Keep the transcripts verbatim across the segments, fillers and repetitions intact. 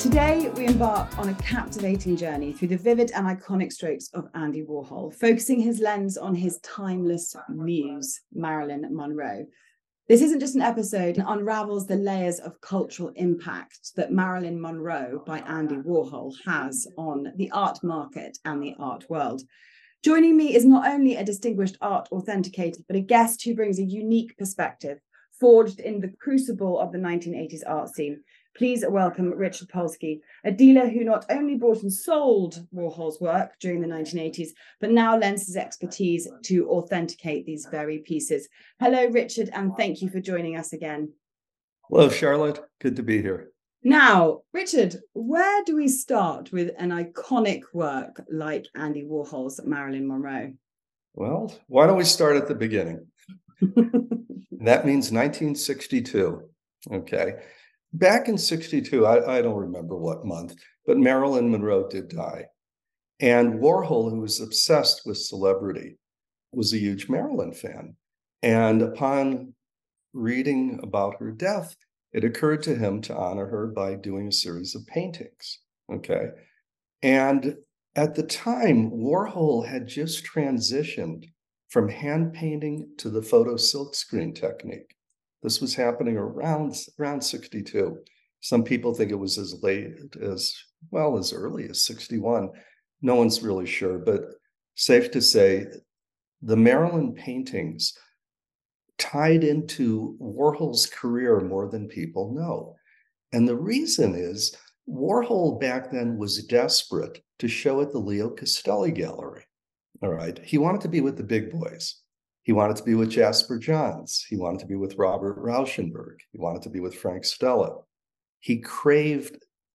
Today, we embark on a captivating journey through the vivid and iconic strokes of Andy Warhol, focusing his lens on his timeless muse, Marilyn Monroe. This isn't just an episode, it unravels the layers of cultural impact that Marilyn Monroe by Andy Warhol has on the art market and the art world. Joining me is not only a distinguished art authenticator, but a guest who brings a unique perspective forged in the crucible of the nineteen eighties art scene. Please welcome Richard Polsky, a dealer who not only bought and sold Warhol's work during the nineteen eighties, but now lends his expertise to authenticate these very pieces. Hello, Richard, and thank you for joining us again. Hello, Charlotte. Good to be here. Now, Richard, where do we start with an iconic work like Andy Warhol's Marilyn Monroe? Well, why don't we start at the beginning? That means nineteen sixty-two. Okay. Back in sixty-two, I, I don't remember what month, but Marilyn Monroe did die. And Warhol, who was obsessed with celebrity, was a huge Marilyn fan. And upon reading about her death, it occurred to him to honor her by doing a series of paintings. Okay. And at the time, Warhol had just transitioned from hand painting to the photo silkscreen technique. This was happening around, around sixty-two. Some people think it was as late as, well, as early as sixty-one. No one's really sure, but safe to say, the Marilyn paintings tied into Warhol's career more than people know. And the reason is Warhol back then was desperate to show at the Leo Castelli Gallery. All right. He wanted to be with the big boys. He wanted to be with Jasper Johns. He wanted to be with Robert Rauschenberg. He wanted to be with Frank Stella. He craved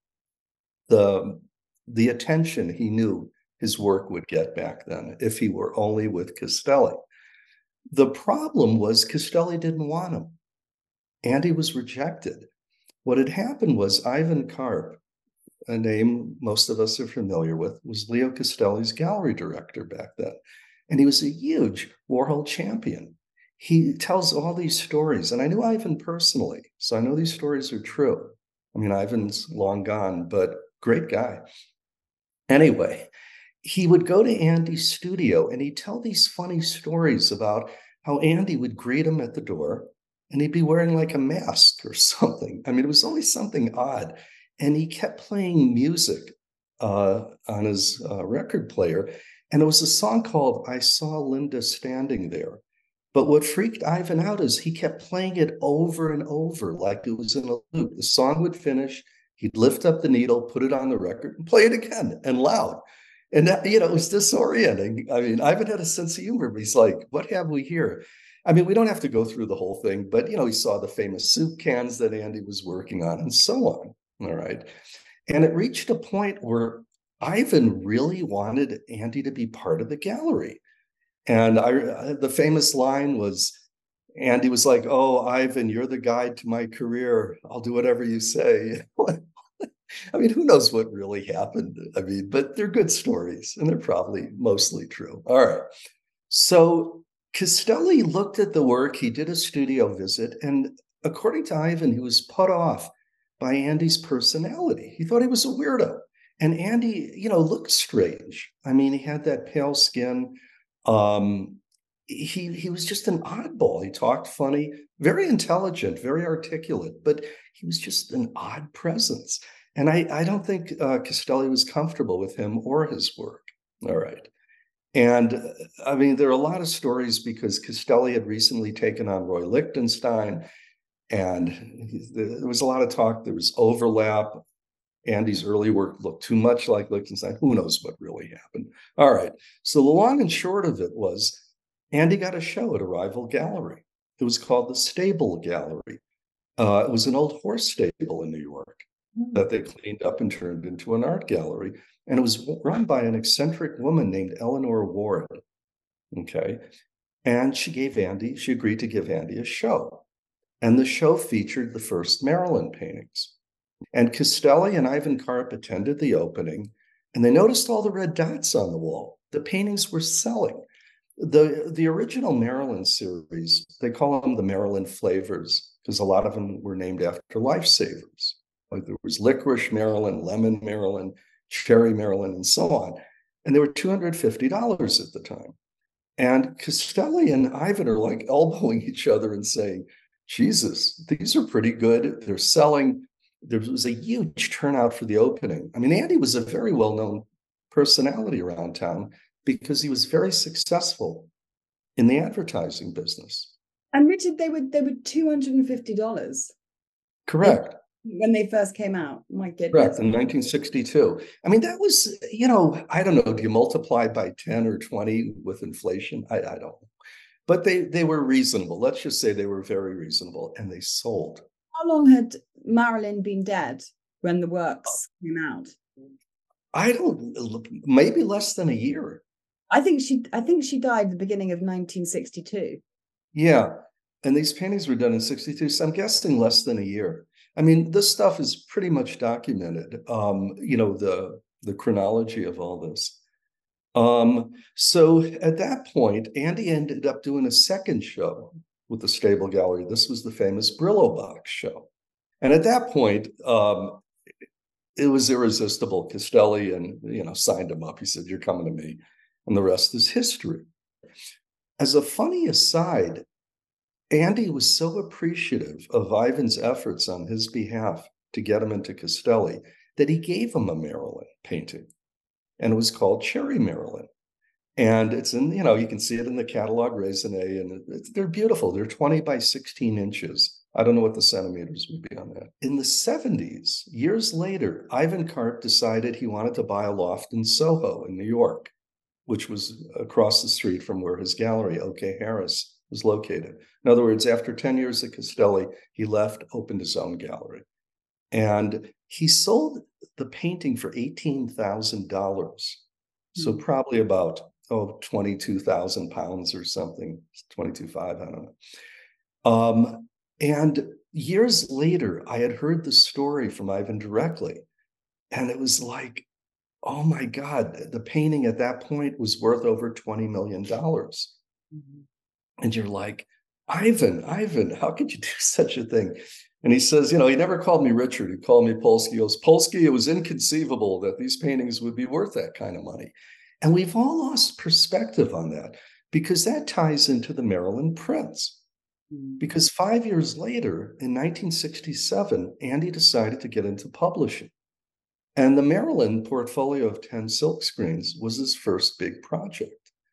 the, the attention he knew his work would get back then if he were only with Castelli. The problem was Castelli didn't want him. Andy was rejected. What had happened was Ivan Karp, a name most of us are familiar with, was Leo Castelli's gallery director back then. And he was a huge Warhol champion. He tells all these stories, and I knew Ivan personally, so I know these stories are true. I mean, Ivan's long gone, but great guy. Anyway, he would go to Andy's studio and he'd tell these funny stories about how Andy would greet him at the door and he'd be wearing like a mask or something. I mean, it was always something odd. And he kept playing music uh, on his uh, record player. And it was a song called I Saw Linda Standing There. But what freaked Ivan out is he kept playing it over and over like it was in a loop. The song would finish, he'd lift up the needle, put it on the record, and play it again and loud. And that, you know, it was disorienting. I mean, Ivan had a sense of humor. But he's like, what have we here? I mean, we don't have to go through the whole thing, but, you know, he saw the famous soup cans that Andy was working on and so on. All right. And it reached a point where Ivan really wanted Andy to be part of the gallery. And I, the famous line was, Andy was like, oh, Ivan, you're the guide to my career. I'll do whatever you say. I mean, who knows what really happened? I mean, but they're good stories and they're probably mostly true. All right. So Castelli looked at the work. He did a studio visit. And according to Ivan, he was put off by Andy's personality. He thought he was a weirdo. And Andy, you know, looked strange. I mean, he had that pale skin. Um, he, he was just an oddball. He talked funny, very intelligent, very articulate, but he was just an odd presence. And I, I don't think uh, Castelli was comfortable with him or his work. All right. And uh, I mean, there are a lot of stories because Castelli had recently taken on Roy Lichtenstein. And he, there was a lot of talk. There was overlap. Andy's early work looked too much like Lichtenstein. Who knows what really happened? All right. So the long and short of it was Andy got a show at a rival gallery. It was called the Stable Gallery. Uh, it was an old horse stable in New York that they cleaned up and turned into an art gallery. And it was run by an eccentric woman named Eleanor Ward. Okay. And she gave Andy, she agreed to give Andy a show. And the show featured the first Marilyn paintings. And Castelli and Ivan Karp attended the opening, and they noticed all the red dots on the wall. The paintings were selling. The, the original Marilyn series, they call them the Marilyn flavors, because a lot of them were named after lifesavers. Like there was licorice Marilyn, lemon Marilyn, cherry Marilyn, and so on. And they were two hundred fifty dollars at the time. And Castelli and Ivan are like elbowing each other and saying, Jesus, these are pretty good. They're selling. There was a huge turnout for the opening. I mean, Andy was a very well-known personality around town because he was very successful in the advertising business. And Richard, they were they were two hundred fifty dollars. Correct. When they first came out. My goodness. Correct, in nineteen sixty-two. I mean, that was, you know, I don't know, do you multiply by ten or twenty with inflation? I, I don't know. But they they were reasonable. Let's just say they were very reasonable, and they sold. How long had Marilyn been dead when the works came out? I don't, maybe less than a year. I think she I think she died at the beginning of nineteen sixty-two. Yeah. And these paintings were done in sixty-two, so I'm guessing less than a year. I mean, this stuff is pretty much documented, um, you know, the, the chronology of all this. Um, so at that point, Andy ended up doing a second show with the Stable Gallery. This was the famous Brillo Box show. And at that point, um, it was irresistible. Castelli and, you know, signed him up. He said, you're coming to me. And the rest is history. As a funny aside, Andy was so appreciative of Ivan's efforts on his behalf to get him into Castelli that he gave him a Marilyn painting, and it was called Cherry Marilyn. And it's in, you know, you can see it in the catalog Raisonné, and it's, they're beautiful. They're twenty by sixteen inches. I don't know what the centimeters would be on that. In the seventies, years later, Ivan Karp decided he wanted to buy a loft in Soho in New York, which was across the street from where his gallery, O K Harris, was located. In other words, after ten years at Castelli, he left, opened his own gallery. And he sold the painting for eighteen thousand dollars. So mm-hmm. probably about, oh, twenty-two thousand pounds or something, twenty-two thousand five hundred, I don't know. Um, and years later, I had heard the story from Ivan directly. And it was like, oh my God, the painting at that point was worth over twenty million dollars. Mm-hmm. And you're like, Ivan, Ivan, how could you do such a thing? And he says, you know, he never called me Richard. He called me Polsky. He goes, Polsky, it was inconceivable that these paintings would be worth that kind of money. And we've all lost perspective on that because that ties into the Marilyn prints. Mm-hmm. Because five years later, in nineteen sixty-seven, Andy decided to get into publishing. And the Marilyn portfolio of ten silk screens was his first big project.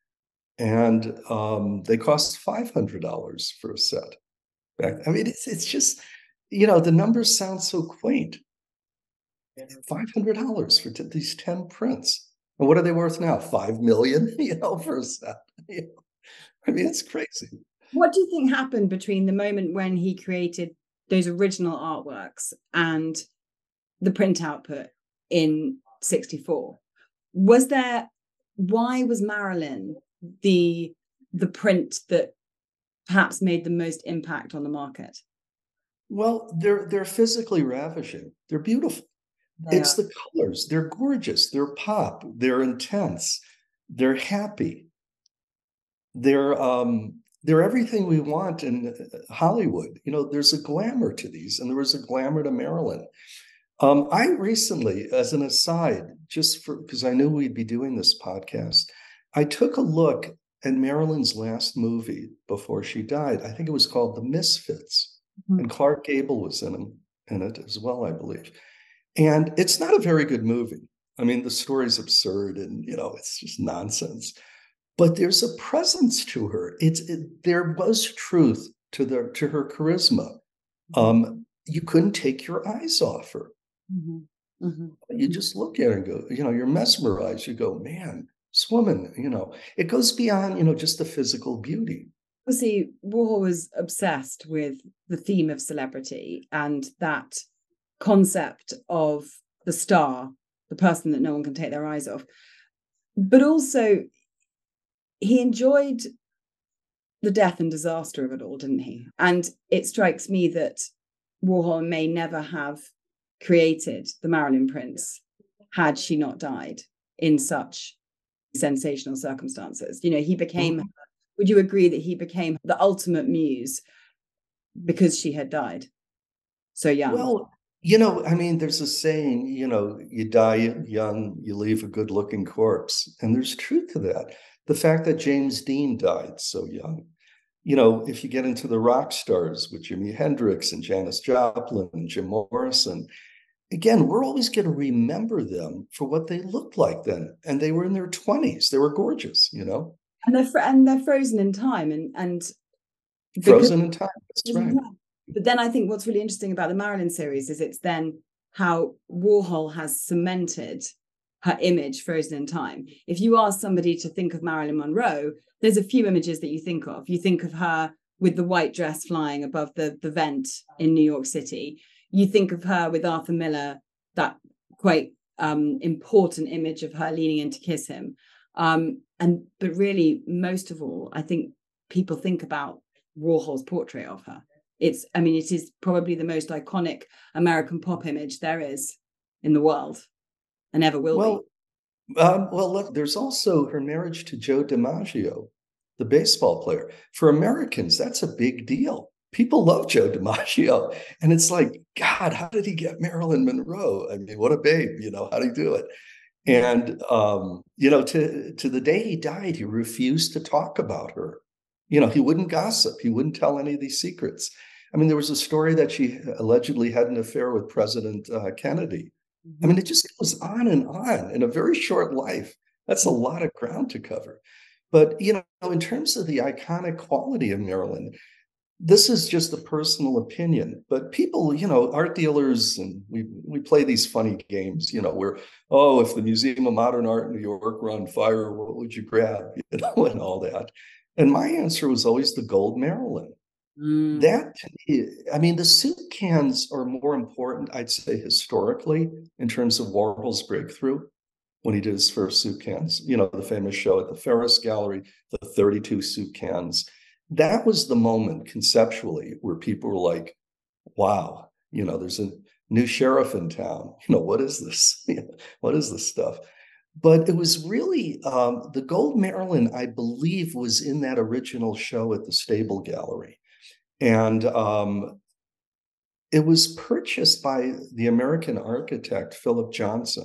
And um, they cost five hundred dollars for a set. I mean, it's it's just, you know, the numbers sound so quaint. five hundred dollars for t- these ten prints. And what are they worth now? Five million, you know, for a set. You know? I mean, it's crazy. What do you think happened between the moment when he created those original artworks and the print output in sixty-four? Was there, why was Marilyn the the print that perhaps made the most impact on the market? Well, they're they're physically ravishing. They're beautiful. They it's are. The colors. They're gorgeous. They're pop. They're intense. They're happy. They're um they're everything we want in Hollywood. You know, there's a glamour to these, and there was a glamour to Marilyn. Um, I recently, as an aside, just for because I knew we'd be doing this podcast, I took a look at Marilyn's last movie before she died. I think it was called The Misfits, mm-hmm. and Clark Gable was in, him, in it as well, I believe. And it's not a very good movie. I mean, the story's absurd and, you know, it's just nonsense. But there's a presence to her. It's it, there was truth to the to her charisma. Um, you couldn't take your eyes off her. Mm-hmm. Mm-hmm. You just look at her and go, you know, you're mesmerized. You go, man, this woman, you know, it goes beyond, you know, just the physical beauty. Obviously, Warhol was obsessed with the theme of celebrity and that concept of the star, the person that no one can take their eyes off. But also, he enjoyed the death and disaster of it all, didn't he? And it strikes me that Warhol may never have created the Marilyn prints had she not died in such sensational circumstances. You know, he became, mm-hmm. would you agree that he became the ultimate muse because she had died so young? Well, You know, I mean, there's a saying, you know, you die young, you leave a good looking corpse. And there's truth to that. The fact that James Dean died so young. You know, if you get into the rock stars with Jimi Hendrix and Janis Joplin and Jim Morrison, again, we're always going to remember them for what they looked like then. And they were in their twenties. They were gorgeous, you know. And they're fr- and they're frozen in time, and and Frozen in time. That's right. But then I think what's really interesting about the Marilyn series is it's then how Warhol has cemented her image frozen in time. If you ask somebody to think of Marilyn Monroe, there's a few images that you think of. You think of her with the white dress flying above the, the vent in New York City. You think of her with Arthur Miller, that quite um, important image of her leaning in to kiss him. Um, and but really, most of all, I think people think about Warhol's portrait of her. It's, I mean, it is probably the most iconic American pop image there is in the world, and ever will well, be. Um, well, look, there's also her marriage to Joe DiMaggio, the baseball player. For Americans, that's a big deal. People love Joe DiMaggio. And it's like, God, how did he get Marilyn Monroe? I mean, what a babe, you know, how did he do it? And, um, you know, to, to the day he died, he refused to talk about her. You know, he wouldn't gossip. He wouldn't tell any of these secrets. I mean, there was a story that she allegedly had an affair with President uh, Kennedy. I mean, it just goes on and on in a very short life. That's a lot of ground to cover. But, you know, in terms of the iconic quality of Marilyn, this is just a personal opinion. But people, you know, art dealers, and we we play these funny games, you know, where, oh, if the Museum of Modern Art in New York were on fire, what would you grab? You know, and all that. And my answer was always the gold Marilyn. Mm. That, I mean, the soup cans are more important, I'd say, historically, in terms of Warhol's breakthrough when he did his first soup cans. You know, the famous show at the Ferris Gallery, the thirty-two soup cans. That was the moment conceptually where people were like, wow, you know, there's a new sheriff in town. You know, what is this? What is this stuff? But it was really um, the gold Marilyn, I believe, was in that original show at the Stable Gallery. And um, it was purchased by the American architect, Philip Johnson.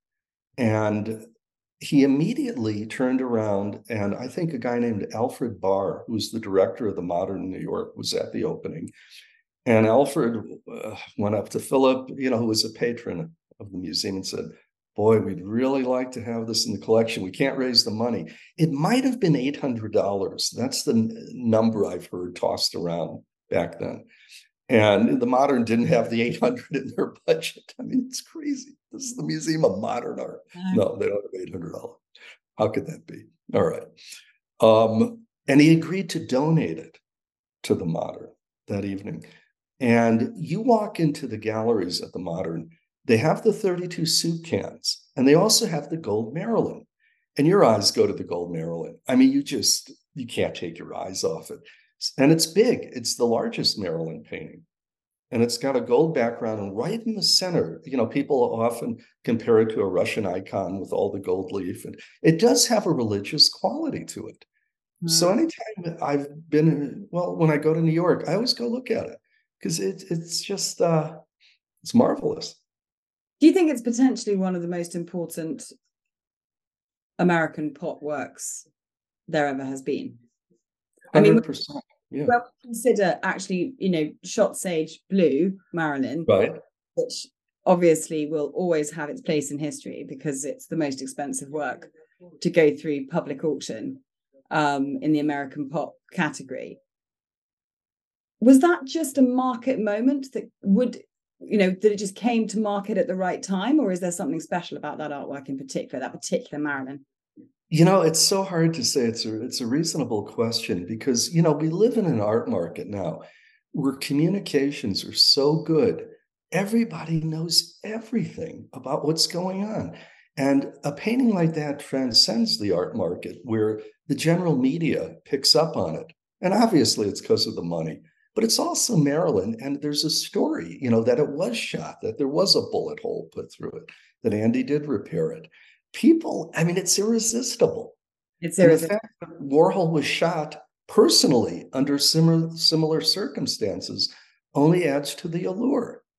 And he immediately turned around, and I think a guy named Alfred Barr, who's the director of the Modern New York, was at the opening. And Alfred uh, went up to Philip, you know, who was a patron of the museum, and said, boy, we'd really like to have this in the collection. We can't raise the money. It might have been eight hundred dollars. That's the n- number I've heard tossed around back then. And the Modern didn't have the eight hundred in their budget. I mean, it's crazy. This is the Museum of Modern Art. No, they don't have eight hundred dollars. How could that be? All right. Um, and he agreed to donate it to the Modern that evening. And you walk into the galleries at the Modern, they have the thirty-two soup cans, and they also have the gold Marilyn. And your eyes go to the gold Marilyn. I mean, you just, you can't take your eyes off it. And it's big. It's the largest Marilyn painting. And it's got a gold background, and right in the center, you know, people often compare it to a Russian icon with all the gold leaf. And it does have a religious quality to it. Mm. So anytime I've been, well, when I go to New York, I always go look at it because it, it's just, uh, it's marvelous. Do you think it's potentially one of the most important American pop works there ever has been? I mean, one hundred percent. Yeah. Well, consider actually, you know, Shot Sage Blue, Marilyn, right, which obviously will always have its place in history because it's the most expensive work to go through public auction um, in the American pop category. Was that just a market moment that would, you know, that it just came to market at the right time, or is there something special about that artwork in particular, that particular Marilyn? You know, it's so hard to say. It's a, it's a reasonable question because, you know, we live in an art market now where communications are so good. Everybody knows everything about what's going on. And a painting like that transcends the art market where the general media picks up on it. And obviously it's because of the money, but it's also Marilyn. And there's a story, you know, that it was shot, that there was a bullet hole put through it, that Andy did repair it. People, I mean, it's irresistible. It's irresistible. And the fact that Warhol was shot personally under similar, similar circumstances only adds to the allure.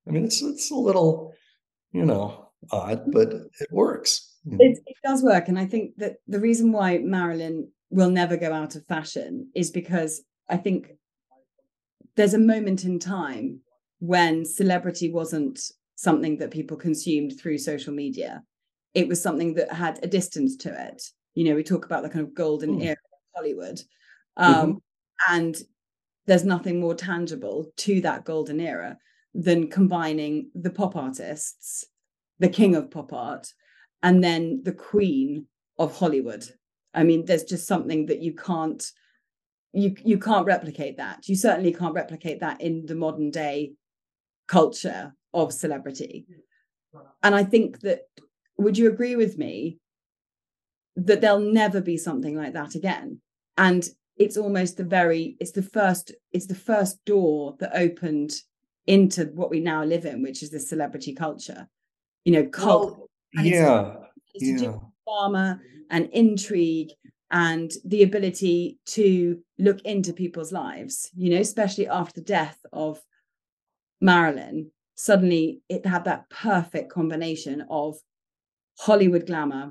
I mean, it's it's a little, you know, odd, but it works. It, it does work. And I think that the reason why Marilyn will never go out of fashion is because I think there's a moment in time when celebrity wasn't something that people consumed through social media. It was something that had a distance to it. You know, we talk about the kind of golden mm. era of Hollywood. Um, mm-hmm. And there's nothing more tangible to that golden era than combining the pop artists, the king of pop art, and then the queen of Hollywood. I mean, there's just something that you can't, you, you can't replicate that. You certainly can't replicate that in the modern day culture of celebrity. And I think that, would you agree with me that there'll never be something like that again? And it's almost the very, it's the first, it's the first door that opened into what we now live in, which is the celebrity culture. You know, cult. Well, yeah. It's, it's yeah. drama and intrigue and the ability to look into people's lives, you know, especially after the death of Marilyn. Suddenly it had that perfect combination of Hollywood glamour,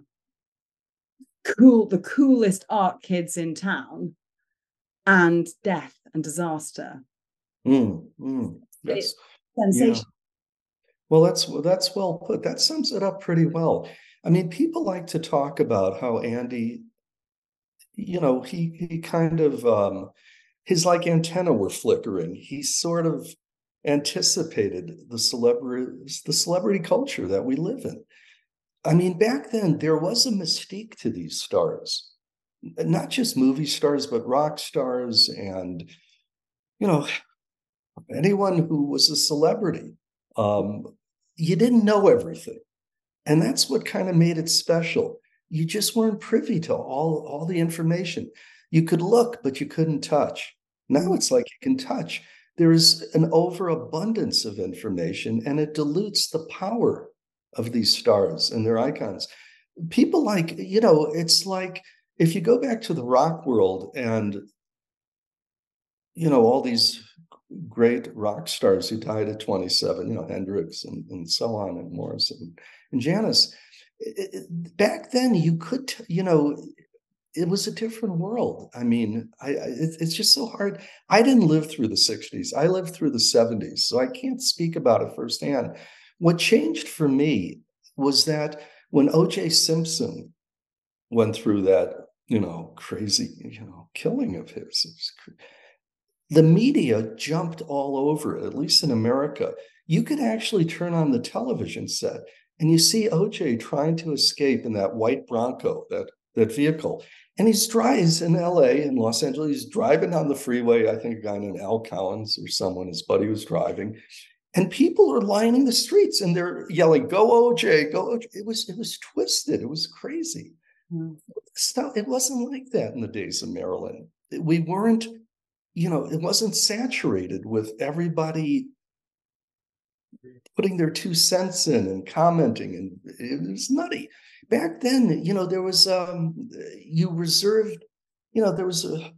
cool, the coolest art kids in town, and death and disaster. Mm, mm, that's sensation. Yeah. Well, that's that's well put. That sums it up pretty well. I mean, people like to talk about how Andy, you know, he he kind of um, his like antenna were flickering. He sort of anticipated the celebrity the celebrity culture that we live in. I mean, back then there was a mystique to these stars, not just movie stars, but rock stars and, you know, anyone who was a celebrity. Um, you didn't know everything. And that's what kind of made it special. You just weren't privy to all, all the information. You could look, but you couldn't touch. Now it's like you can touch. There is an overabundance of information, and it dilutes the power of these stars and their icons. People like, you know, it's like if you go back to the rock world and, you know, all these great rock stars who died at twenty-seven, you know, Hendrix and, and so on, and Morrison and Janis. It, it, back then, you could, you know, it was a different world. I mean, I, I it, it's just so hard. I didn't live through the sixties. I lived through the seventies, so I can't speak about it firsthand. What changed for me was that when O J Simpson went through that, you know, crazy, you know, killing of his, the media jumped all over it, at least in America. You could actually turn on the television set and you see O J trying to escape in that white Bronco, that, that vehicle. And he's driving in L A, in Los Angeles, he's driving down the freeway. I think a guy named Al Collins or someone, his buddy, was driving. And people are lining the streets and they're yelling, "Go O J, go O J." It was, it was twisted. It was crazy. Mm. It wasn't like that in the days of Marilyn. We weren't, you know, it wasn't saturated with everybody putting their two cents in and commenting, and it was nutty. Back then, you know, there was, um, you reserved, you know, there was a,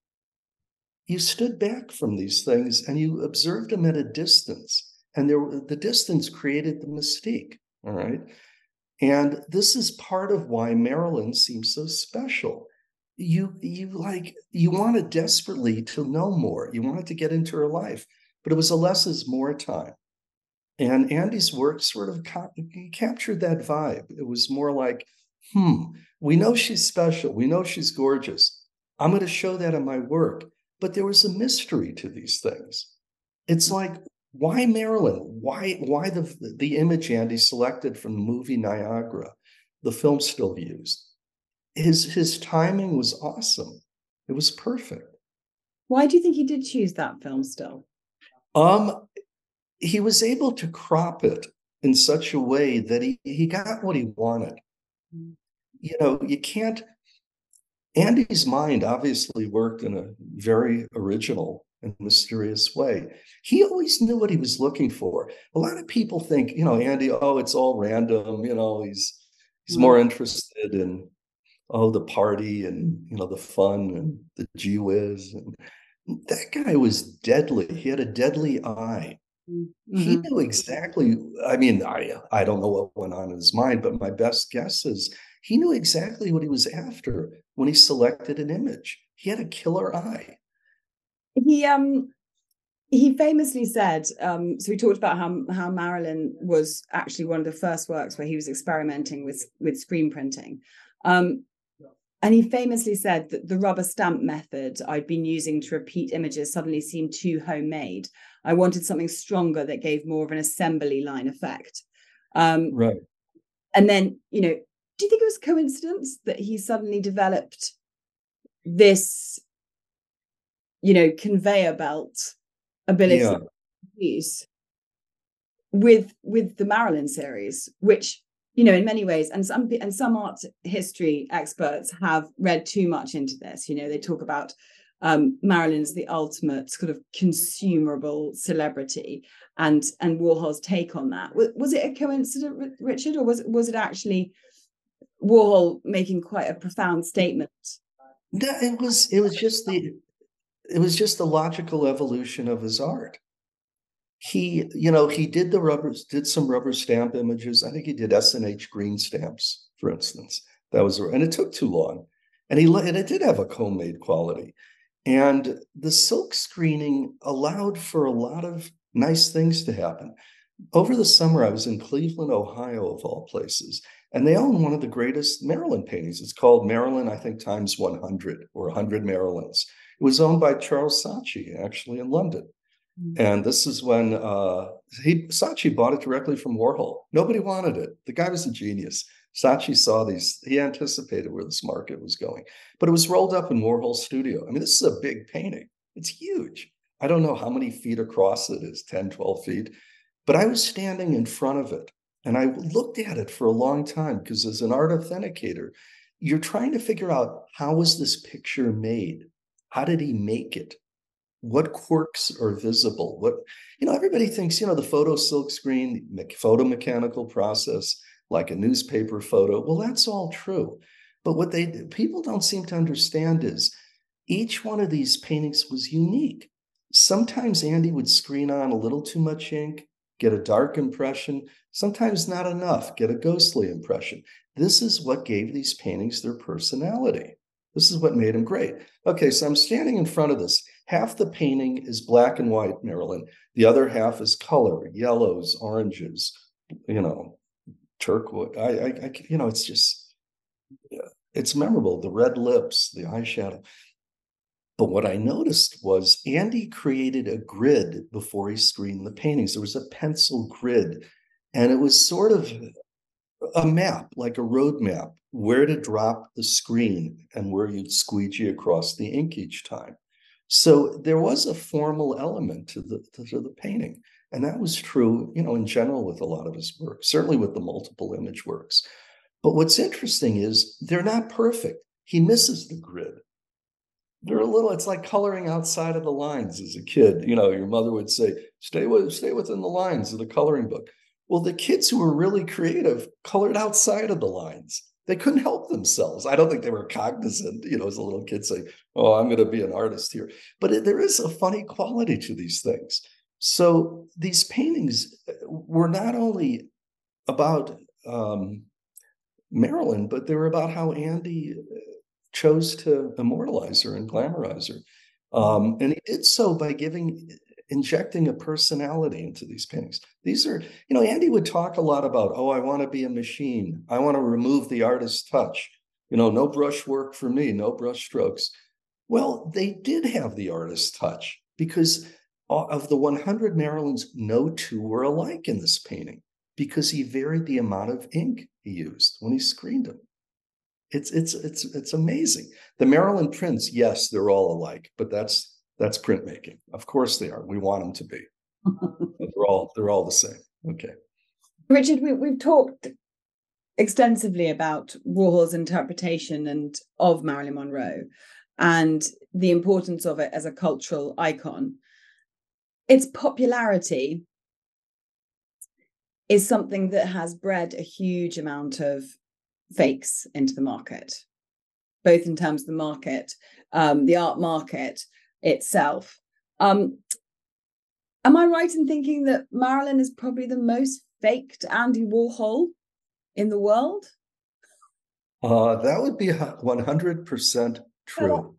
you stood back from these things and you observed them at a distance, and there, the distance created the mystique, all right? And this is part of why Marilyn seems so special. You, you like, you wanted desperately to know more. You wanted to get into her life, but it was a less is more time. And Andy's work sort of ca- captured that vibe. It was more like, hmm, we know she's special. We know she's gorgeous. I'm going to show that in my work. But there was a mystery to these things. It's like, why Marilyn? Why, why the, the image Andy selected from the movie Niagara, the film still used? His, his timing was awesome. It was perfect. Why do you think he did choose that film still? Um, he was able to crop it in such a way that he, he got what he wanted. Mm. You know, you can't, Andy's mind obviously worked in a very original and mysterious way. He always knew what he was looking for. A lot of people think, you know, Andy, oh, it's all random. You know, he's he's mm. more interested in, oh, the party and, you know, the fun and the gee whiz. And that guy was deadly. He had a deadly eye He Mm-hmm. knew exactly, I mean, I, I don't know what went on in his mind, but my best guess is he knew exactly what he was after when he selected an image. He had a killer eye. He um he famously said, um, so we talked about how how Marilyn was actually one of the first works where he was experimenting with with screen printing. Um, and he famously said that the rubber stamp method I'd been using to repeat images suddenly seemed too homemade. I wanted something stronger that gave more of an assembly line effect. Um, Right. and then, you know, do you think it was coincidence that he suddenly developed this, you know, conveyor belt ability Yeah. to use with with the Marilyn series, which, you know, in many ways, and some and some art history experts have read too much into this. You know, they talk about um, Marilyn's the ultimate sort of consumable celebrity, and and Warhol's take on that. Was, was it a coincidence, Richard, or was was it actually Warhol making quite a profound statement? No, it was it was just the it was just the logical evolution of his art. He, you know, he did the rubbers, did some rubber stamp images. I think he did S and H green stamps, for instance. That was, and it took too long. And he and it did have a homemade quality. And the silk screening allowed for a lot of nice things to happen. Over the summer, I was in Cleveland, Ohio, of all places, and they own one of the greatest Marilyn paintings. It's called Marilyn, I think, times one hundred or one hundred Marilyns. It was owned by Charles Saatchi, actually, in London. And this is when uh, he Saatchi bought it directly from Warhol. Nobody wanted it. The guy was a genius. Saatchi saw these, he anticipated where this market was going. But it was rolled up in Warhol's studio. I mean, this is a big painting. It's huge. I don't know how many feet across it is, ten, twelve feet. But I was standing in front of it and I looked at it for a long time because as an art authenticator, you're trying to figure out, how was this picture made? How did he make it? What quirks are visible? What, you know, everybody thinks, you know, the photo silk screen, photo mechanical process, like a newspaper photo. Well, that's all true. But what they people don't seem to understand is each one of these paintings was unique. Sometimes Andy would screen on a little too much ink, get a dark impression, sometimes not enough, get a ghostly impression. This is what gave these paintings their personality. This is what made them great. Okay, so I'm standing in front of this. Half the painting is black and white, Marilyn. The other half is color, yellows, oranges, you know, turquoise. I, I, I you know, it's just, it's memorable. The red lips, the eyeshadow. But what I noticed was Andy created a grid before he screened the paintings. There was a pencil grid, and it was sort of a map, like a road map, where to drop the screen and where you'd squeegee across the ink each time. So there was a formal element to the, to the painting. And that was true, you know, in general with a lot of his work, certainly with the multiple image works. But what's interesting is they're not perfect. He misses the grid. They're a little, it's like coloring outside of the lines as a kid. You know, your mother would say, stay with, stay within the lines of the coloring book. Well, the kids who were really creative colored outside of the lines. They couldn't help themselves. I don't think they were cognizant, you know, as a little kid saying, oh, I'm going to be an artist here. But it, there is a funny quality to these things. So these paintings were not only about um, Marilyn, but they were about how Andy chose to immortalize her and glamorize her. Um, and he did so by giving, injecting a personality into these paintings. These are, you know, Andy would talk a lot about, oh, I want to be a machine. I want to remove the artist's touch. You know, no brush work for me, no brush strokes. Well, they did have the artist's touch because of the one hundred Marilyns, no two were alike in this painting because he varied the amount of ink he used when he screened them. It's it's it's it's amazing. The Marilyn prints, yes, they're all alike, but that's that's printmaking. Of course they are. We want them to be. They're all they're all the same. Okay. Richard, we, we've talked extensively about Warhol's interpretation and of Marilyn Monroe and the importance of it as a cultural icon. Its popularity is something that has bred a huge amount of fakes into the market, both in terms of the market, um, the art market itself. Um, Am I right in thinking that Marilyn is probably the most faked Andy Warhol in the world? Uh, that would be one hundred percent true.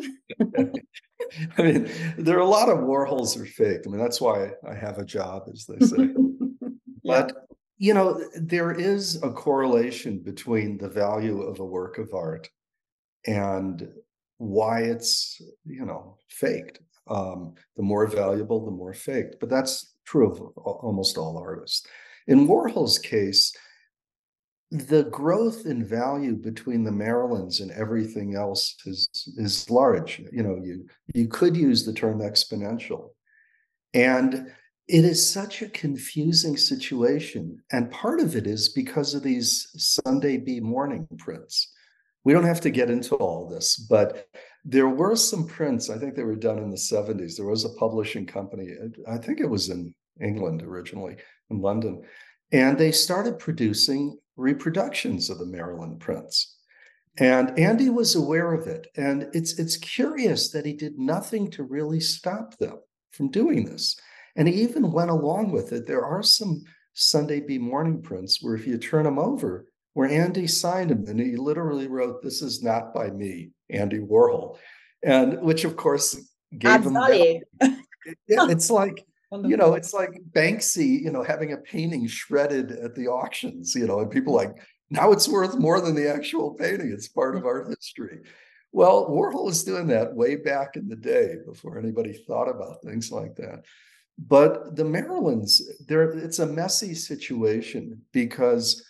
I mean, there are a lot of Warhols are fake. I mean, that's why I have a job, as they say. Yeah. But, you know, there is a correlation between the value of a work of art and why it's, you know, faked. Um, the more valuable, the more faked. But that's true of almost all artists. In Warhol's case, the growth in value between the Marilyns and everything else is is large. You know, you you could use the term exponential. And it is such a confusing situation. And part of it is because of these Sunday B morning prints. We don't have to get into all this, but there were some prints, I think they were done in the seventies. There was a publishing company, I think it was in England originally, in London, and they started producing reproductions of the Marilyn prints. And Andy was aware of it. And it's it's curious that he did nothing to really stop them from doing this. And he even went along with it. There are some Sunday B morning prints where if you turn them over, where Andy signed them, and he literally wrote, "This is not by me, Andy Warhol," and which of course gave Adds him value. Yeah, it's like, you know, it's like Banksy, you know, having a painting shredded at the auctions, you know, and people like, now it's worth more than the actual painting. It's part of art history. Well, Warhol was doing that way back in the day before anybody thought about things like that. But the Marilyns, there, it's a messy situation because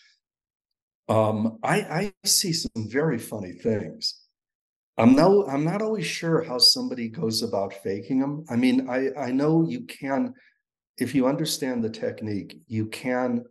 um, I, I see some very funny things. I'm no, I'm not always sure how somebody goes about faking them. I mean, I, I know you can, if you understand the technique, you can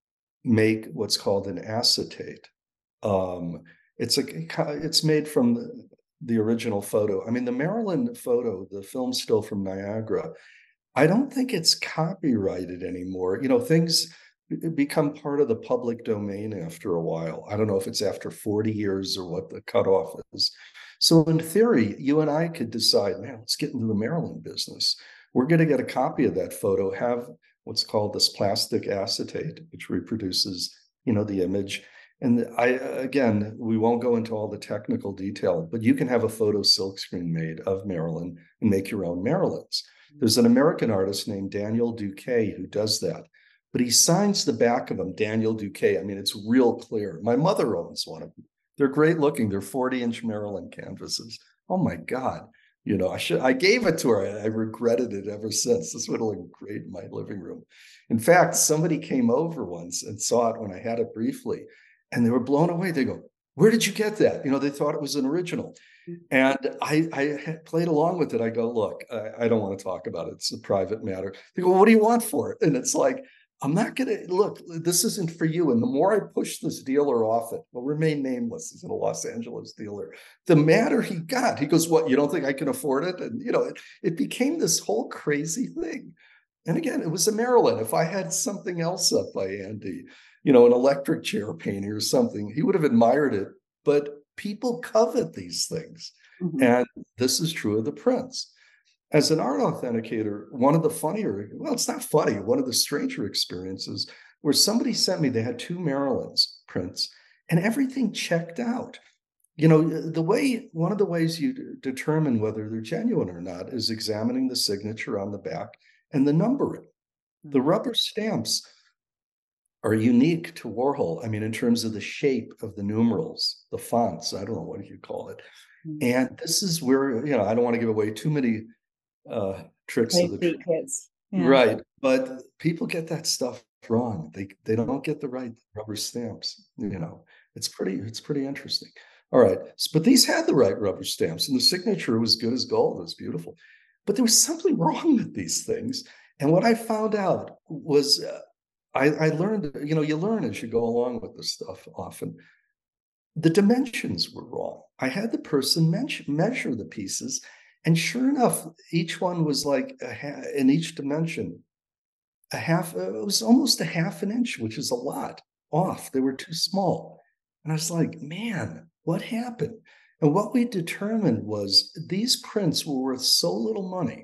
make what's called an acetate. Um, it's a, it's made from the, the original photo. I mean, the Marilyn photo, the film still from Niagara, I don't think it's copyrighted anymore. You know, things become part of the public domain after a while. I don't know if it's after forty years or what the cutoff is. So in theory, you and I could decide, man, let's get into the Marilyn business. We're going to get a copy of that photo, have what's called this plastic acetate, which reproduces, you know, the image. And I, again, we won't go into all the technical detail, but you can have a photo silkscreen made of Marilyn and make your own Marilyns. There's an American artist named Daniel Duque who does that, but he signs the back of them, Daniel Duque. I mean, it's real clear. My mother owns one of them. They're great looking. They're forty inch Marilyn canvases. Oh my God. You know, I should, I gave it to her. I regretted it ever since. This would have looked great in my living room. In fact, somebody came over once and saw it when I had it briefly, and they were blown away. They go, "Where did you get that?" You know, they thought it was an original. And I, I played along with it. I go, "Look, I, I don't want to talk about it. It's a private matter." They go, "Well, what do you want for it?" And it's like, I'm not going to look, this isn't for you. And the more I push this dealer off it, will remain nameless. He's in a Los Angeles dealer. The madder he got, he goes, "What, you don't think I can afford it?" And, you know, it, it became this whole crazy thing. And again, it was a Marilyn. If I had something else up by Andy, you know, an electric chair painting or something, he would have admired it. But people covet these things. Mm-hmm. And this is true of the prints. As an art authenticator, one of the funnier, well, it's not funny, one of the stranger experiences where somebody sent me, they had two Marilyns prints and everything checked out. You know, the way, one of the ways you determine whether they're genuine or not is examining the signature on the back and the numbering. The rubber stamps are unique to Warhol. I mean, in terms of the shape of the numerals, the fonts, I don't know what you call it. And this is where, you know, I don't want to give away too many uh tricks Those of the secrets. Yeah. Right, but people get that stuff wrong. They they don't get the right rubber stamps. You know, it's pretty it's pretty interesting. All right, so, but these had the right rubber stamps, and the signature was good as gold. It was beautiful, but there was something wrong with these things. And what I found out was, uh, I, I learned. You know, you learn as you go along with this stuff. Often, the dimensions were wrong. I had the person measure the pieces. And sure enough, each one was like a ha- in each dimension, a half, uh, it was almost a half an inch, which is a lot off. They were too small. And I was like, man, what happened? And what we determined was these prints were worth so little money.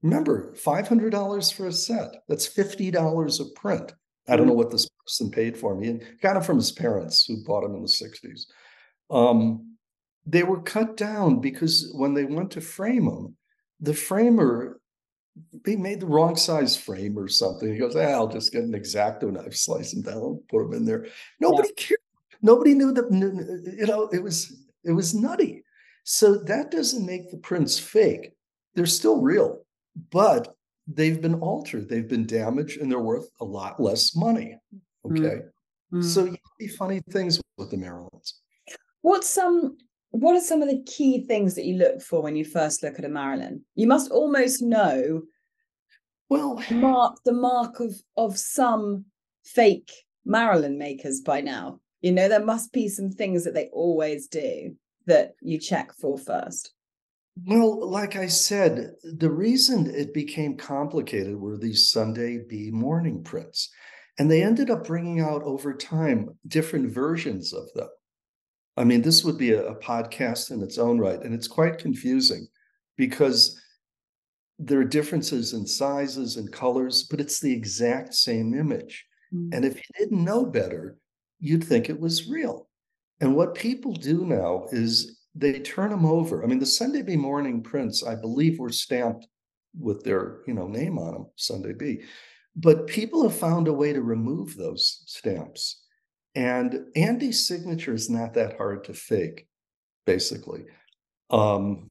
Remember, five hundred dollars for a set. That's fifty dollars a print. I don't know what this person paid for me, and got it from his parents who bought him in the sixties. Um, they were cut down because when they went to frame them, the framer, they made the wrong size frame or something. He goes, ah, I'll just get an X-Acto knife, slice them down, put them in there. Nobody yeah. cared. Nobody knew that, you know, it was, it was nutty. So that doesn't make the prints fake. They're still real, but they've been altered. They've been damaged and they're worth a lot less money. Okay. Mm. So you see funny things with the Marilyns. What's some, what are some of the key things that you look for when you first look at a Marilyn? You must almost know well, mark the mark of, of some fake Marilyn makers by now. You know, there must be some things that they always do that you check for first. Well, like I said, the reason it became complicated were these Sunday B morning prints. And they ended up bringing out over time different versions of them. I mean, this would be a, a podcast in its own right. And it's quite confusing because there are differences in sizes and colors, but it's the exact same image. Mm. And if you didn't know better, you'd think it was real. And what people do now is they turn them over. I mean, the Sunday B morning prints, I believe, were stamped with their, you know, name on them, Sunday B. But people have found a way to remove those stamps. And Andy's signature is not that hard to fake, basically. Um,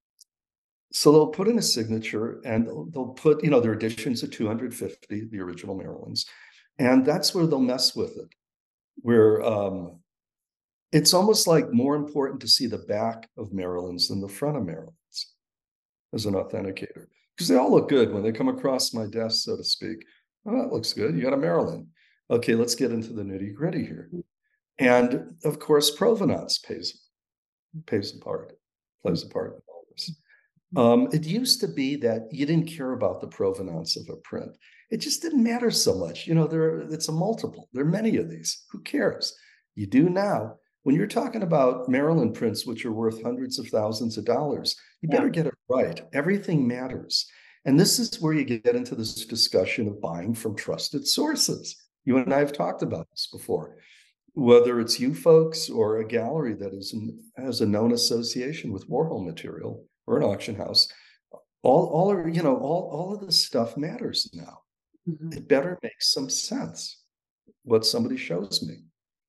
so they'll put in a signature and they'll, they'll put, you know, their editions of two hundred fifty, the original Marilyns. And that's where they'll mess with it. Where um, it's almost like more important to see the back of Marilyns than the front of Marilyns as an authenticator. Because they all look good when they come across my desk, so to speak. Oh, that looks good. You got a Marilyn. Okay, let's get into the nitty gritty here. And of course, provenance pays, pays a part, plays a part in all this. Um, it used to be that you didn't care about the provenance of a print. It just didn't matter so much. You know, there it's a multiple. There are many of these. Who cares? You do now. When you're talking about Marilyn prints, which are worth hundreds of thousands of dollars, you better yeah. get it right. Everything matters. And this is where you get into this discussion of buying from trusted sources. You and I have talked about this before. Whether it's you folks or a gallery that is in, has a known association with Warhol material or an auction house, all, all are, you know, all, all of this stuff matters now. Mm-hmm. It better make some sense what somebody shows me.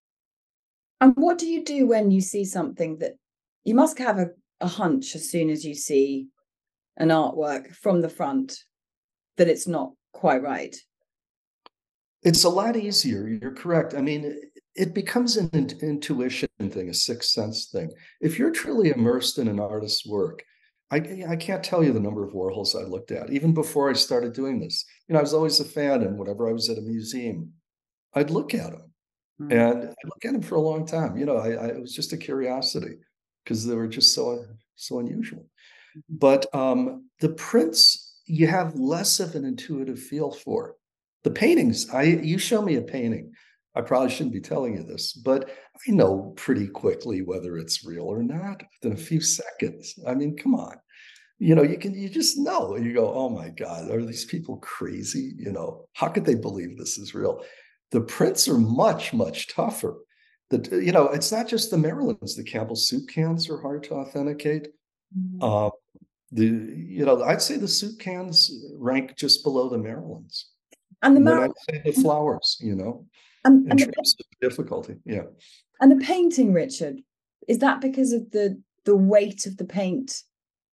And what do you do when you see something that you must have a, a hunch as soon as you see an artwork from the front that it's not quite right? It's a lot easier. You're correct. I mean, it becomes an intuition thing, a sixth sense thing. If you're truly immersed in an artist's work, I, I can't tell you the number of Warhols I looked at, even before I started doing this. You know, I was always a fan, and whenever I was at a museum, I'd look at them. Mm-hmm. And I'd look at them for a long time. You know, I, I, it was just a curiosity because they were just so, so unusual. But um, the prints, you have less of an intuitive feel for. The paintings, I you show me a painting, I probably shouldn't be telling you this, but I know pretty quickly whether it's real or not within a few seconds. I mean, come on. You know, you can, you just know, and you go, oh my God, are these people crazy? You know, how could they believe this is real? The prints are much, much tougher. The, you know, it's not just the Marilyns, the Campbell soup cans are hard to authenticate. Mm-hmm. Uh, the, you know, I'd say the soup cans rank just below the Marilyns. And the Mar- and I'd say the flowers, you know, and, in and terms the, of difficulty. Yeah. And the painting, Richard, is that because of the the weight of the paint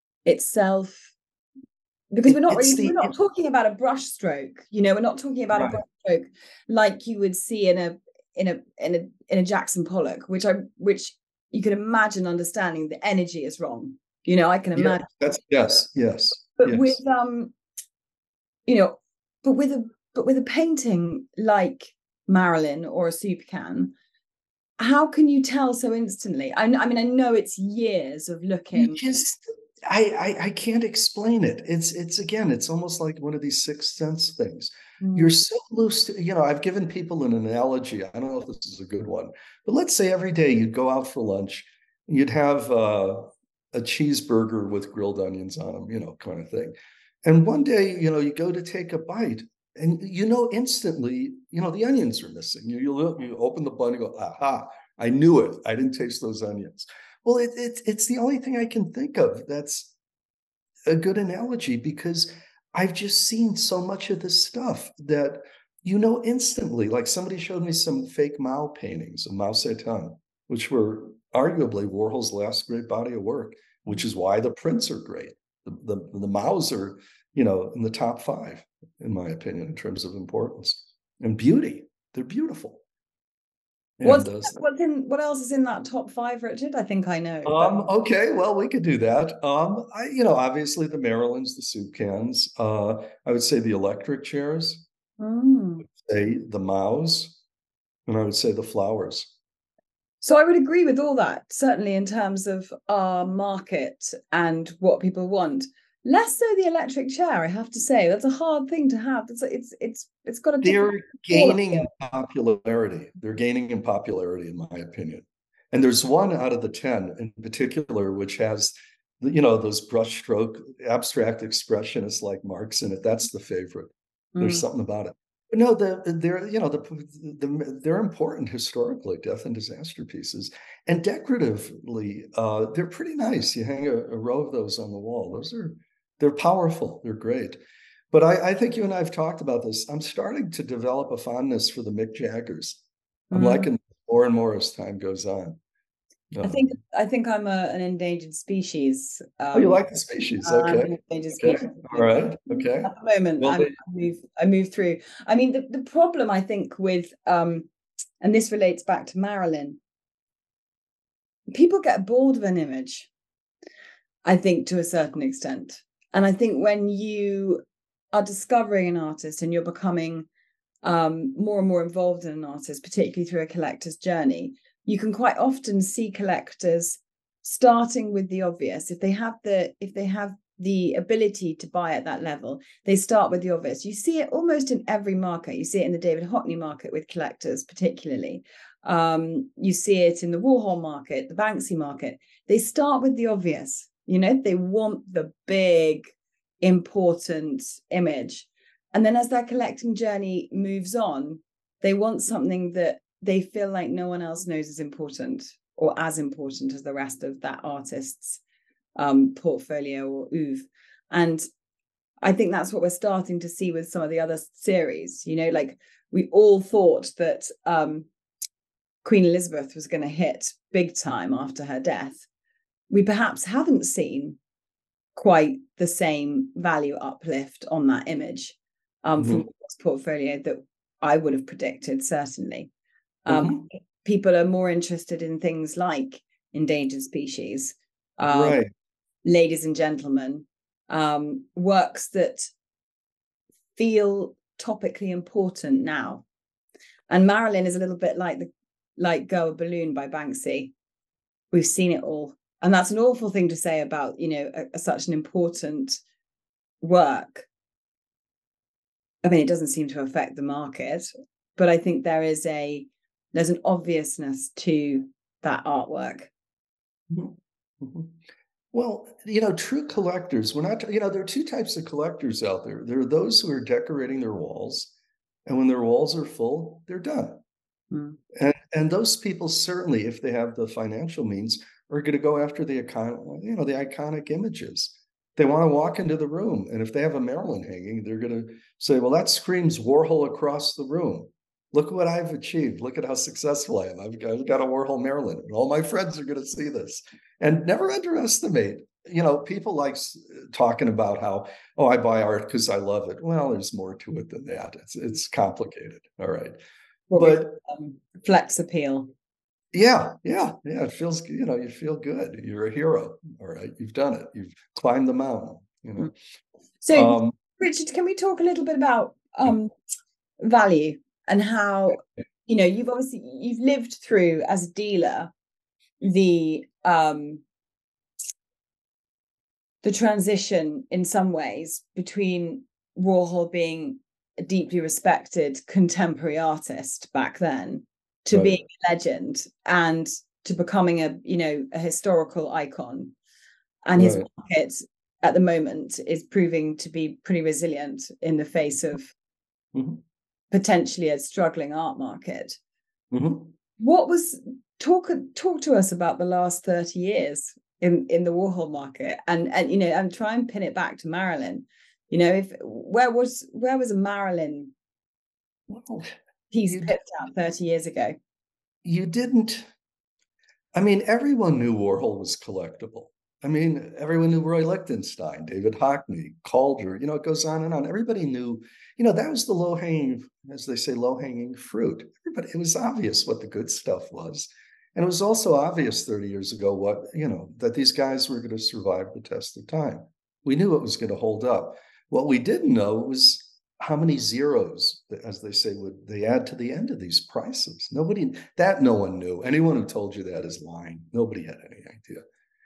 itself? Because we're not really, the, we're not talking about a brush stroke, you know, we're not talking about right. a brush stroke like you would see in a in a in a in a Jackson Pollock, which I which you can imagine understanding the energy is wrong. You know, I can imagine. Yeah, that's yes, yes. But yes. with um, you know, but with a but with a painting like Marilyn or a soup can, how can you tell so instantly? I, I mean, I know it's years of looking. You just, I, I, I can't explain it. It's, it's again, it's almost like one of these sixth sense things. Mm. You're so loose to, you know, I've given people an analogy. I don't know if this is a good one, but let's say every day you'd go out for lunch and you'd have uh, a cheeseburger with grilled onions on them, you know, kind of thing. And one day, you know, you go to take a bite and you know instantly, you know, the onions are missing. You, you look, you open the bun and go, aha, I knew it. I didn't taste those onions. Well, it, it, it's the only thing I can think of that's a good analogy, because I've just seen so much of this stuff that you know instantly. Like somebody showed me some fake Mao paintings of Mao Zedong, which were arguably Warhol's last great body of work, which is why the prints are great. The, the, the Maos are, you know, in the top five, in my opinion, in terms of importance and beauty. They're beautiful. What's And uh, what's in what else is in that top five, Richard? I think I know. um, okay, well, we could do that. Um, I, you know, obviously the Marilyns, the soup cans. Uh, I would say the electric chairs. Mm. Say the Maos, and I would say the flowers. So I would agree with all that, certainly in terms of our market and what people want. Less so the electric chair, I have to say. That's a hard thing to have. It's it's it's it's got a They're different gaining in popularity. They're gaining in popularity, in my opinion. And there's one out of the ten in particular, which has, you know, those brushstroke abstract expressionists like Marx in it. That's the favorite. There's Mm. something about it. But no, the, they're, you know, the, the, they're important historically, death and disaster pieces. And decoratively, uh, they're pretty nice. You hang a, a row of those on the wall. Those are, they're powerful. They're great. But I, I think you and I have talked about this. I'm starting to develop a fondness for the Mick Jaggers. I'm Mm. liking more and more as time goes on. I Um, think I think I'm a, an endangered species. Um, oh, you like the species? Okay. I'm an endangered Okay. species. All right. Okay. At the moment, Well, I'm, they, I move I move through. I mean, the, the problem I think with um, and this relates back to Marilyn. People get bored of an image, I think, to a certain extent. And I think when you are discovering an artist and you're becoming um, more and more involved in an artist, particularly through a collector's journey, you can quite often see collectors starting with the obvious. If they have the if they have the ability to buy at that level, they start with the obvious. You see it almost in every market. You see it in the David Hockney market with collectors, particularly. Um, you see it in the Warhol market, the Banksy market. They start with the obvious. You know, they want the big, important image. And then as their collecting journey moves on, they want something that they feel like no one else knows is important or as important as the rest of that artist's um, portfolio or oeuvre. And I think that's what we're starting to see with some of the other series. You know, like we all thought that um, Queen Elizabeth was going to hit big time after her death. We perhaps haven't seen quite the same value uplift on that image um, mm-hmm. from this portfolio that I would have predicted, certainly. Um, mm-hmm. People are more interested in things like endangered species, um, right. ladies and gentlemen, um, works that feel topically important now. And Marilyn is a little bit like the like Go a Balloon by Banksy. We've seen it all. And that's an awful thing to say about, you know, a, a, such an important work. I mean, it doesn't seem to affect the market, but I think there is a, there's an obviousness to that artwork. Mm-hmm. Well, you know, true collectors, we're not, you know, there are two types of collectors out there. There are those who are decorating their walls, and when their walls are full, they're done. Mm. And, and those people certainly, if they have the financial means, are going to go after the icon, you know, the iconic images. They want to walk into the room, and if they have a Marilyn hanging, they're going to say, well, that screams Warhol across the room. Look what I've achieved. Look at how successful I am. I've got, I've got a Warhol Marilyn, and all my friends are going to see this. And never underestimate, you know, people like talking about how, oh, I buy art because I love it. Well, there's more to it than that. It's it's complicated. All right. What but um, flex appeal. Yeah, yeah, yeah. It feels, you know, you feel good. You're a hero. All right. You've done it. You've climbed the mountain, you know. So, um, Richard, can we talk a little bit about um, value and how, you know, you've obviously, you've lived through as a dealer, the, um, the transition in some ways between Warhol being a deeply respected contemporary artist back then to right. being a legend and to becoming a, you know, a historical icon, and right. his market at the moment is proving to be pretty resilient in the face of mm-hmm. potentially a struggling art market. Mm-hmm. What was talk talk to us about the last thirty years in, in the Warhol market, and and you know, and try and pin it back to Marilyn. You know, if where was where was a Marilyn well, piece picked out thirty years ago? You didn't. I mean, everyone knew Warhol was collectible. I mean, everyone knew Roy Lichtenstein, David Hockney, Calder, you know, it goes on and on. Everybody knew, you know, that was the low-hanging, as they say, low-hanging fruit. Everybody, it was obvious what the good stuff was. And it was also obvious thirty years ago what, you know, that these guys were going to survive the test of time. We knew it was going to hold up. What we didn't know was how many zeros, as they say, would they add to the end of these prices. Nobody, that no one knew. Anyone who told you that is lying. Nobody had any idea.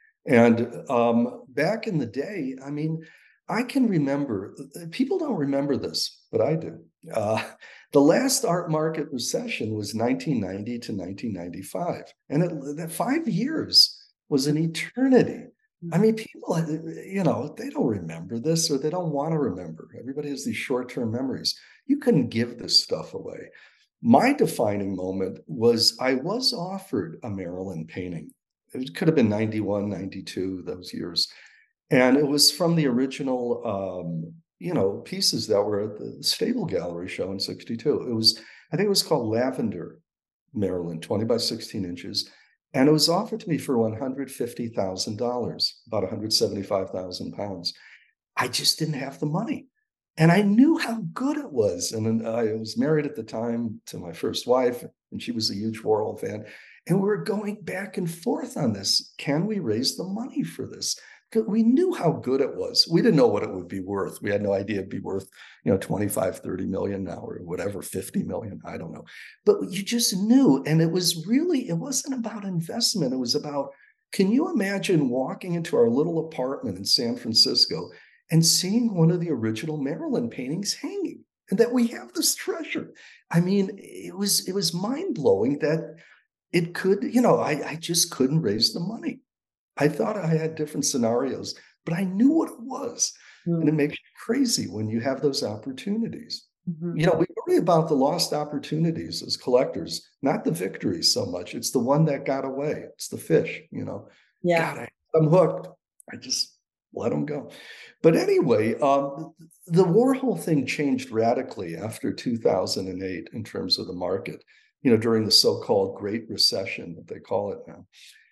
And um, back in the day, I mean, I can remember, people don't remember this, but I do. Uh, the last art market recession was nineteen ninety to nineteen ninety-five. And it, that five years was an eternity. I mean, people, you know, they don't remember this, or they don't want to remember. Everybody has these short-term memories. You couldn't give this stuff away. My defining moment was I was offered a Marilyn painting. It could have been ninety-one, ninety-two, those years. And it was from the original, um, you know, pieces that were at the Stable Gallery show in sixty-two. It was, I think it was called Lavender Marilyn, twenty by sixteen inches. And it was offered to me for one hundred fifty thousand dollars, about one hundred seventy-five thousand pounds. I just didn't have the money. And I knew how good it was. And I was married at the time to my first wife, and she was a huge Warhol fan. And we were going back and forth on this. Can we raise the money for this? Because we knew how good it was. We didn't know what it would be worth. We had no idea it'd be worth, you know, twenty-five, thirty million now, or whatever, fifty million, I don't know. But you just knew. And it was really, it wasn't about investment. It was about, can you imagine walking into our little apartment in San Francisco and seeing one of the original Marilyn paintings hanging, and that we have this treasure? I mean, it was, it was mind-blowing that it could, you know, I, I just couldn't raise the money. I thought I had different scenarios, but I knew what it was. Mm. And it makes you crazy when you have those opportunities. Mm-hmm. You know, we worry about the lost opportunities as collectors, not the victories so much. It's the one that got away. It's the fish, you know. Yeah. God, I, I'm hooked. I just let them go. But anyway, um, the Warhol thing changed radically after two thousand eight in terms of the market, you know, during the so-called Great Recession that they call it now.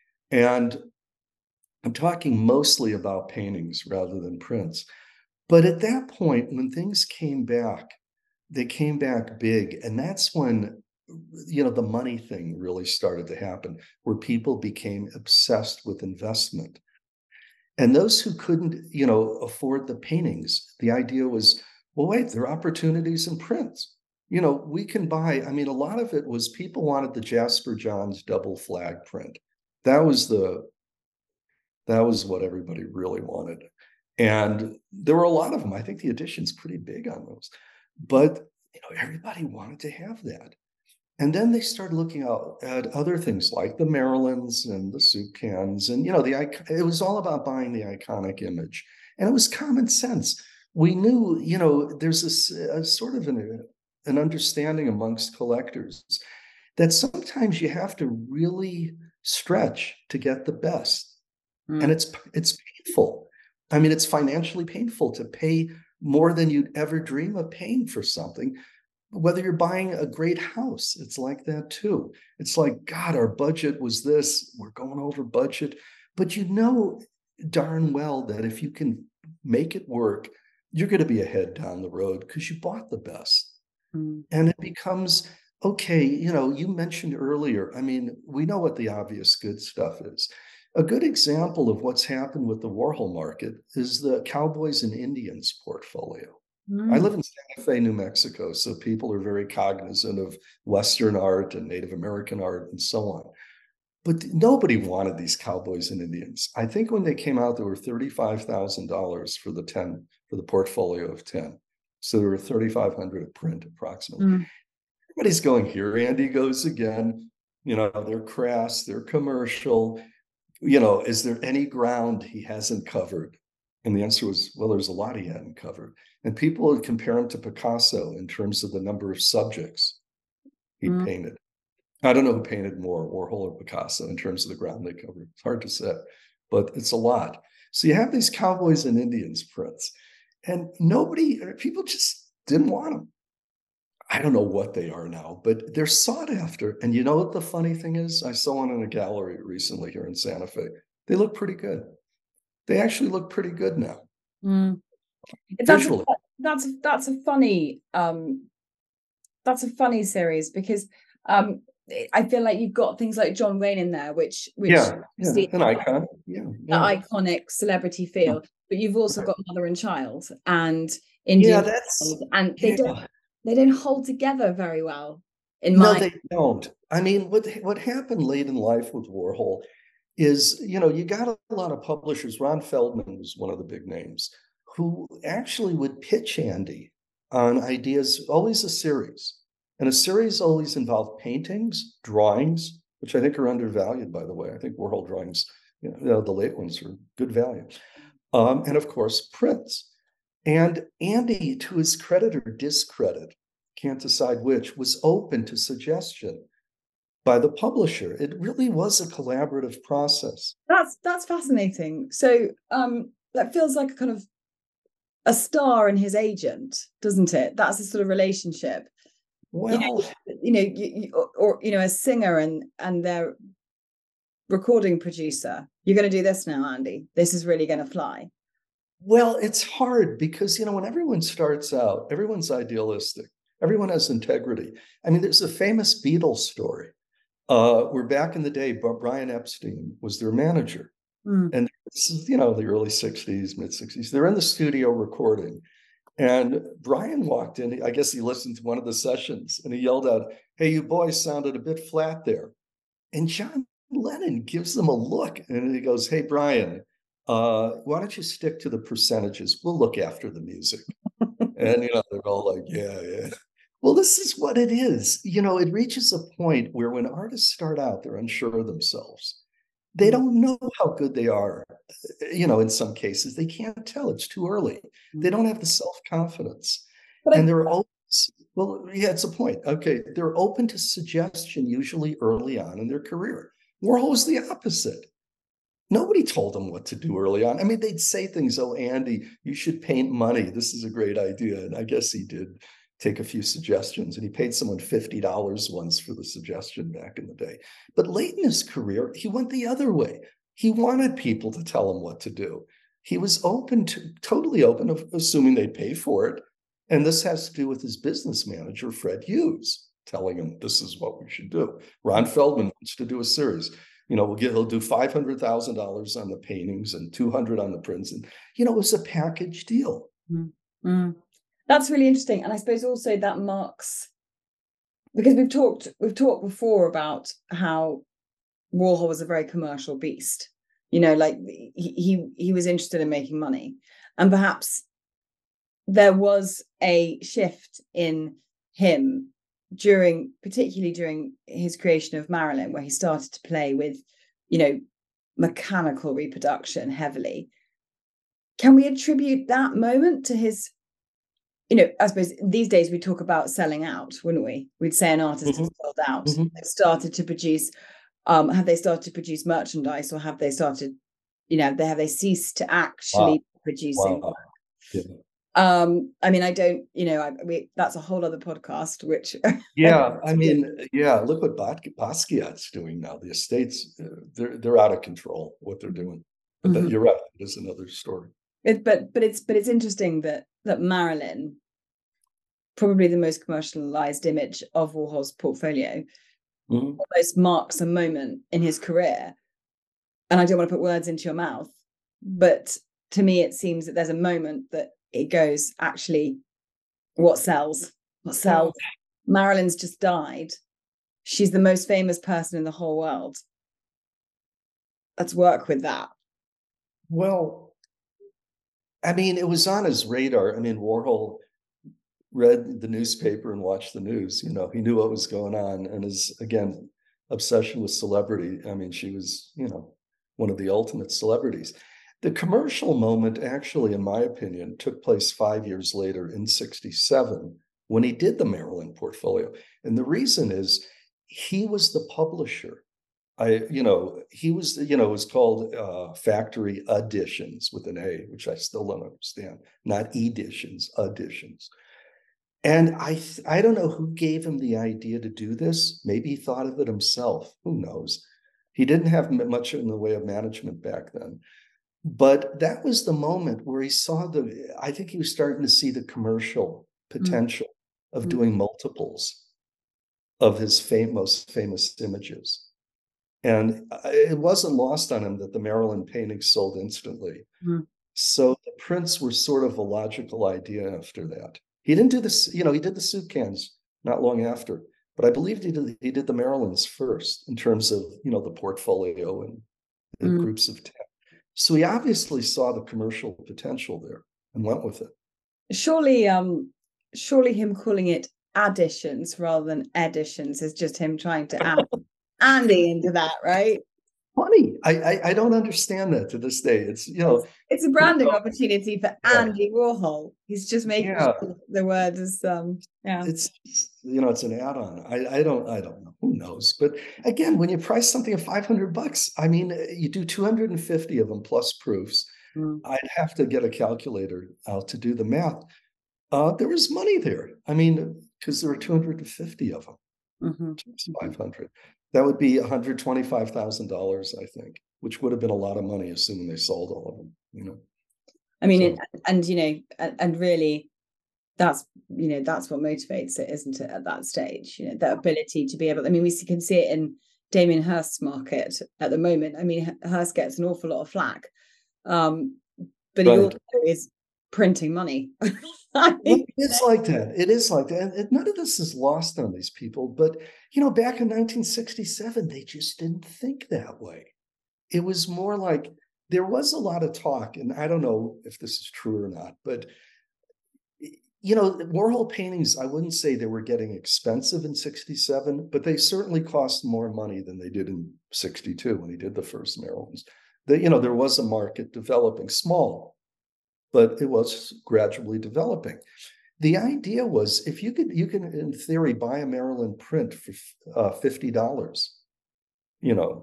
And I'm talking mostly about paintings rather than prints. But at that point, when things came back, they came back big. And that's when, you know, the money thing really started to happen, where people became obsessed with investment. And those who couldn't, you know, afford the paintings, the idea was, well, wait, there are opportunities in prints. You know, we can buy, I mean, a lot of it was people wanted the Jasper Johns double flag print. That was the, that was what everybody really wanted. And there were a lot of them. I think the edition's pretty big on those. But, you know, everybody wanted to have that. And then they started looking out at other things like the Marilyns and the soup cans. And, you know, the it was all about buying the iconic image. And it was common sense. We knew, you know, there's this a sort of an, an understanding amongst collectors that sometimes you have to really stretch to get the best. Mm. And it's it's painful. I mean, it's financially painful to pay more than you'd ever dream of paying for something. Whether you're buying a great house, it's like that too. It's like, God, our budget was this, we're going over budget. But you know darn well that if you can make it work, you're going to be ahead down the road because you bought the best. Mm. And it becomes, okay, you know, you mentioned earlier, I mean, we know what the obvious good stuff is. A good example of what's happened with the Warhol market is the Cowboys and Indians portfolio. Mm. I live in Santa Fe, New Mexico, so people are very cognizant of Western art and Native American art and so on. But nobody wanted these Cowboys and Indians. I think when they came out, there were thirty-five thousand dollars for the ten, for the portfolio of ten. So there were thirty-five hundred a print approximately. Mm. Everybody's going, here Andy goes again. You know, they're crass, they're commercial. You know, is there any ground he hasn't covered? And the answer was, well, there's a lot he hadn't covered. And people would compare him to Picasso in terms of the number of subjects he mm. painted. I don't know who painted more, Warhol or Picasso, in terms of the ground they covered. It's hard to say, but it's a lot. So you have these cowboys and Indians prints, and nobody, people just didn't want them. I don't know what they are now, but they're sought after. And you know what the funny thing is? I saw one in a gallery recently here in Santa Fe. They look pretty good. They actually look pretty good now. Mm. That's a, that's a, that's a funny um, that's a funny series, because um, I feel like you've got things like John Wayne in there, which which yeah, yeah an icon, yeah, yeah. iconic celebrity feel. Yeah. But you've also got Mother and Child and Indian, yeah, that's, and they yeah. don't they don't hold together very well. In no, my they don't. I mean, what what happened late in life with Warhol is, you know, you got a lot of publishers. Ron Feldman was one of the big names who actually would pitch Andy on ideas, always a series. And a series always involved paintings, drawings, which I think are undervalued, by the way. I think Warhol drawings, you know, the late ones are good value. Um, and of course, prints. And Andy, to his credit or discredit, can't decide which, was open to suggestion by the publisher. It really was a collaborative process. That's that's fascinating. So um, that feels like a kind of a star and his agent, doesn't it? That's the sort of relationship. Well, you know, you know, you, you, or, or you know, a singer and and their recording producer. You're going to do this now, Andy. This is really going to fly. Well, it's hard because, you know, when everyone starts out, everyone's idealistic. Everyone has integrity. I mean, there's a famous Beatles story. Uh, where back in the day, Brian Epstein was their manager. Mm. And this is, you know, the early sixties, mid sixties. They're in the studio recording. And Brian walked in. I guess he listened to one of the sessions and he yelled out, "Hey, you boys sounded a bit flat there." And John Lennon gives them a look and he goes, "Hey, Brian, uh, why don't you stick to the percentages? We'll look after the music." And, you know, they're all like, yeah, yeah. Well, this is what it is. You know, it reaches a point where when artists start out, they're unsure of themselves. They don't know how good they are. You know, in some cases, they can't tell. It's too early. They don't have the self-confidence. And they're always, well, yeah, it's a point. Okay, they're open to suggestion usually early on in their career. Warhol was the opposite. Nobody told them what to do early on. I mean, they'd say things, "Oh, Andy, you should paint money. This is a great idea." And I guess he did take a few suggestions, and he paid someone fifty dollars once for the suggestion back in the day. But late in his career, he went the other way. He wanted people to tell him what to do. He was open to, totally open, of assuming they'd pay for it. And this has to do with his business manager, Fred Hughes, telling him this is what we should do. Ron Feldman wants to do a series. You know, we'll get, he'll do five hundred thousand dollars on the paintings and two hundred on the prints. And, you know, it was a package deal. Mm-hmm. That's really interesting. And I suppose also that marks, because we've talked, we've talked before about how Warhol was a very commercial beast. You know, like he, he, he was interested in making money. And perhaps there was a shift in him during, particularly during his creation of Marilyn, where he started to play with, you know, mechanical reproduction heavily. Can we attribute that moment to his, you know, I suppose these days we talk about selling out, wouldn't we? We'd say an artist mm-hmm. has sold out. Mm-hmm. They've started to produce, um, have they started to produce merchandise, or have they started, you know, they have they ceased to actually wow. producing? Wow. Yeah. Um, I mean, I don't, you know, I, we, that's a whole other podcast, which. Yeah, I mean, yeah, look what Basquiat's doing now. The estates, uh, they're, they're out of control, what they're doing. But mm-hmm. that, you're right, it is another story. It, but, but it's, but it's interesting that, that Marilyn, probably the most commercialized image of Warhol's portfolio, mm-hmm. almost marks a moment in his career. And I don't want to put words into your mouth, but to me, it seems that there's a moment that it goes, actually, what sells? What sells? Marilyn's just died. She's the most famous person in the whole world. Let's work with that. Well, I mean, it was on his radar. I mean, Warhol read the newspaper and watched the news. You know, he knew what was going on. And his, again, obsession with celebrity. I mean, she was, you know, one of the ultimate celebrities. The commercial moment, actually, in my opinion, took place five years later in sixty-seven when he did the Maryland portfolio. And the reason is he was the publisher. I, you know, he was, you know, it was called uh, Factory Editions with an A, which I still don't understand, not editions, editions. And I, I don't know who gave him the idea to do this. Maybe he thought of it himself. Who knows? He didn't have much in the way of management back then. But that was the moment where he saw the, I think he was starting to see the commercial potential mm. of mm. doing multiples of his fam- most famous images. And it wasn't lost on him that the Maryland paintings sold instantly. Mm. So the prints were sort of a logical idea after that. He didn't do this, you know, he did the soup cans not long after, but I believe he did, he did the Marylands first in terms of, you know, the portfolio and the mm. groups of ten. So he obviously saw the commercial potential there and went with it. Surely, um, surely him calling it additions rather than editions is just him trying to add Andy into that, right? Funny. I, I I don't understand that to this day. It's, you know, it's a branding you know, opportunity for yeah. Andy Warhol. He's just making yeah. sure the word is um yeah. It's, you know, it's an add-on. I I don't I don't know. Who knows? But again, when you price something at five hundred bucks, I mean, you do two hundred fifty of them plus proofs. Mm. I'd have to get a calculator out to do the math. Uh, there was money there. I mean, because there were two hundred fifty of them. Mm-hmm. five hundred. That would be one hundred twenty-five thousand dollars, I think, which would have been a lot of money, assuming they sold all of them, you know. I mean, so. it, and, you know, and, and really, that's, you know, that's what motivates it, isn't it, at that stage? You know, the ability to be able, I mean, we can see it in Damien Hirst's market at the moment. I mean, Hirst gets an awful lot of flack, um, but he right. also is printing money. It's like that. It is like that. And none of this is lost on these people. But, you know, back in nineteen sixty-seven, they just didn't think that way. It was more like there was a lot of talk, and I don't know if this is true or not, but, you know, Warhol paintings, I wouldn't say they were getting expensive in sixty-seven, but they certainly cost more money than they did in sixty-two when he did the first Marylands. That, you know, there was a market developing, small, but it was gradually developing. The idea was, if you could, you can, in theory, buy a Maryland print for uh, fifty dollars, you know,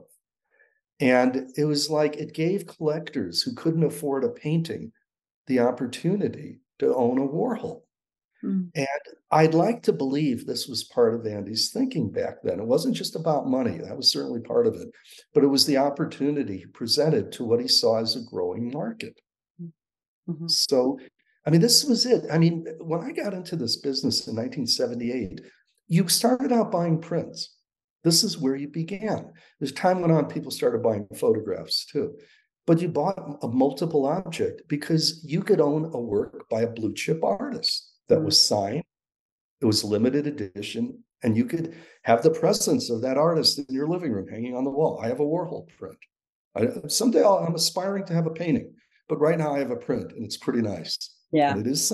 and it was like, it gave collectors who couldn't afford a painting the opportunity to own a Warhol. Mm. And I'd like to believe this was part of Andy's thinking back then. It wasn't just about money. That was certainly part of it, but it was the opportunity presented to what he saw as a growing market. Mm-hmm. So, I mean, this was it. I mean, when I got into this business in nineteen seventy-eight, you started out buying prints. This is where you began. As time went on, people started buying photographs too. But you bought a multiple object because you could own a work by a blue chip artist that mm-hmm. was signed. It was limited edition, and you could have the presence of that artist in your living room hanging on the wall. I have a Warhol print. I, someday I'll, I'm aspiring to have a painting. But right now I have a print and it's pretty nice. Yeah. And it is.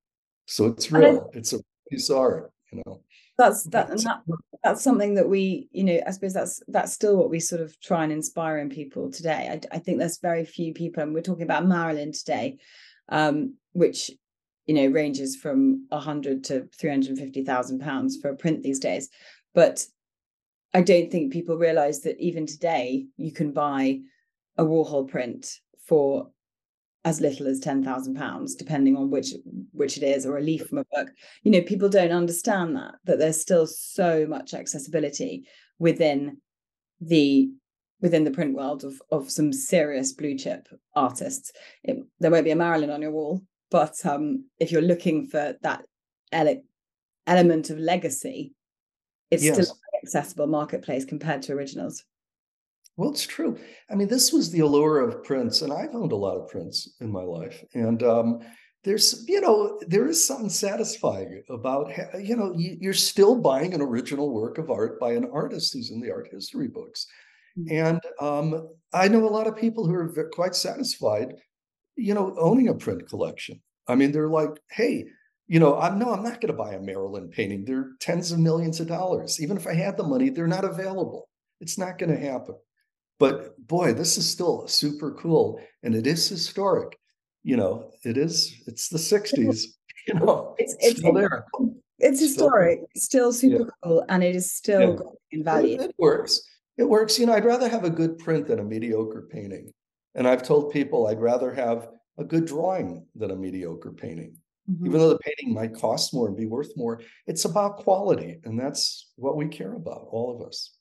So it's real. I, it's a piece of art, you know. That's that, and that that's something that we, you know, I suppose that's that's still what we sort of try and inspire in people today. I, I think there's very few people, and we're talking about Marilyn today, um, which, you know, ranges from a hundred to three hundred and fifty thousand pounds for a print these days. But I don't think people realize that even today you can buy a Warhol print for as little as ten thousand pounds, depending on which which it is, or a leaf from a book. You know, people don't understand that, that there's still so much accessibility within the within the print world of, of some serious blue chip artists. It, there won't be a Marilyn on your wall, but um, if you're looking for that ele- element of legacy, it's yes. still an accessible marketplace compared to originals. Well, it's true. I mean, this was the allure of prints, and I've owned a lot of prints in my life. And um, there's, you know, there is something satisfying about, you know, you're still buying an original work of art by an artist who's in the art history books. Mm-hmm. And um, I know a lot of people who are quite satisfied, you know, owning a print collection. I mean, they're like, hey, you know, I'm no, I'm not going to buy a Maryland painting. They're tens of millions of dollars. Even if I had the money, they're not available. It's not going to happen. But boy, this is still super cool, and it is historic. You know, it is. It's the sixties. You know, It's it's it's still there. it's Still there. historic, still Yeah. super cool, and it is still Yeah. got in It, value. it works. It works. You know, I'd rather have a good print than a mediocre painting. And I've told people I'd rather have a good drawing than a mediocre painting. Mhm. Even though the painting might cost more and be worth more, it's about quality. And that's what we care about, all of us.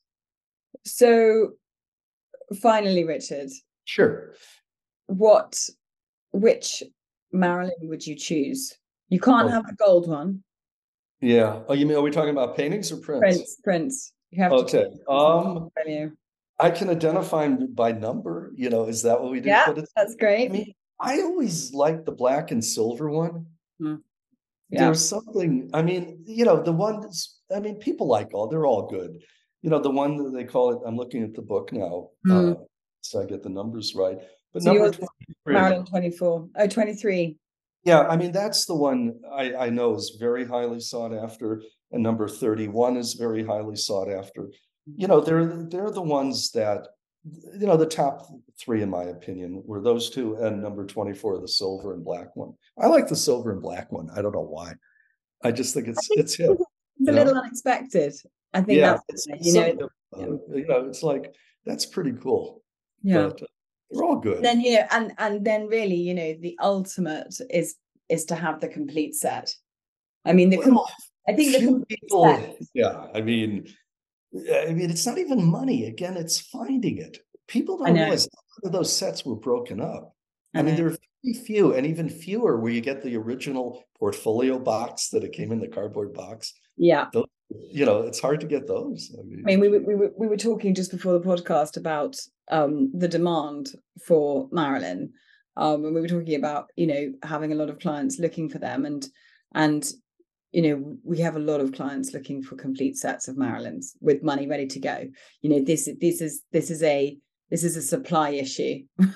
So finally, Richard, Sure. what which Marilyn would you choose? You can't Oh, have the gold one. yeah. Oh, you mean, are we talking about paintings or prints? Prince, Prince. You have to Okay. choose. Um, Value. I can identify them by number, you know, is that what we do? Yeah, But it's, that's I great. mean, I always liked the black and silver one. Hmm. There Yeah. was something, I mean, you know, the ones, I mean, people like all, they're all good. You know, the one that they call it, I'm looking at the book now, Mm. uh, so I get the numbers right. But So number yours is twenty-three, Marilyn twenty-four. Oh, twenty-three. yeah, I mean, that's the one I, I know is very highly sought after, and number thirty-one is very highly sought after. You know, they're they're the ones that, you know, the top three, in my opinion, were those two, and number twenty-four, the silver and black one. I like the silver and black one. I don't know why. I just think I it's think it's him. it's a You little know? unexpected. I think Yeah, that's it's you know. something about it. You know, it's like that's pretty cool. Yeah. But uh, they're all good. Then you know, and and then really, you know, the ultimate is is to have the complete set. I mean, the Well, I think the few complete people, set. yeah. I mean, I mean, it's not even money. Again, it's finding it. People I don't know. realize a lot of those sets were broken up. I I mean, know. there are very few, and even fewer where you get the original portfolio box that it came in the cardboard box. Yeah. Those, you know, it's hard to get those. I mean, I mean, we were, we were we were talking just before the podcast about um, the demand for Marilyn, um, and we were talking about you know having a lot of clients looking for them, and and you know we have a lot of clients looking for complete sets of Marilyns with money ready to go. You know, this this is this is a this is a supply issue,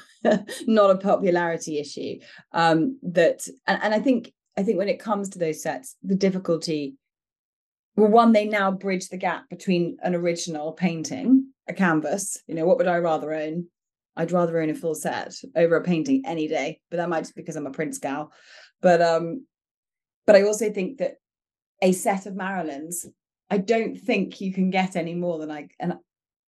not a popularity issue. Um, that and, and I think I think when it comes to those sets, the difficulty. Well, one, they now bridge the gap between an original painting, a canvas. You know, what would I rather own? I'd rather own a full set over a painting any day, but that might just be because I'm a Prince gal. But um, but I also think that a set of Marilyns, I don't think you can get any more than like an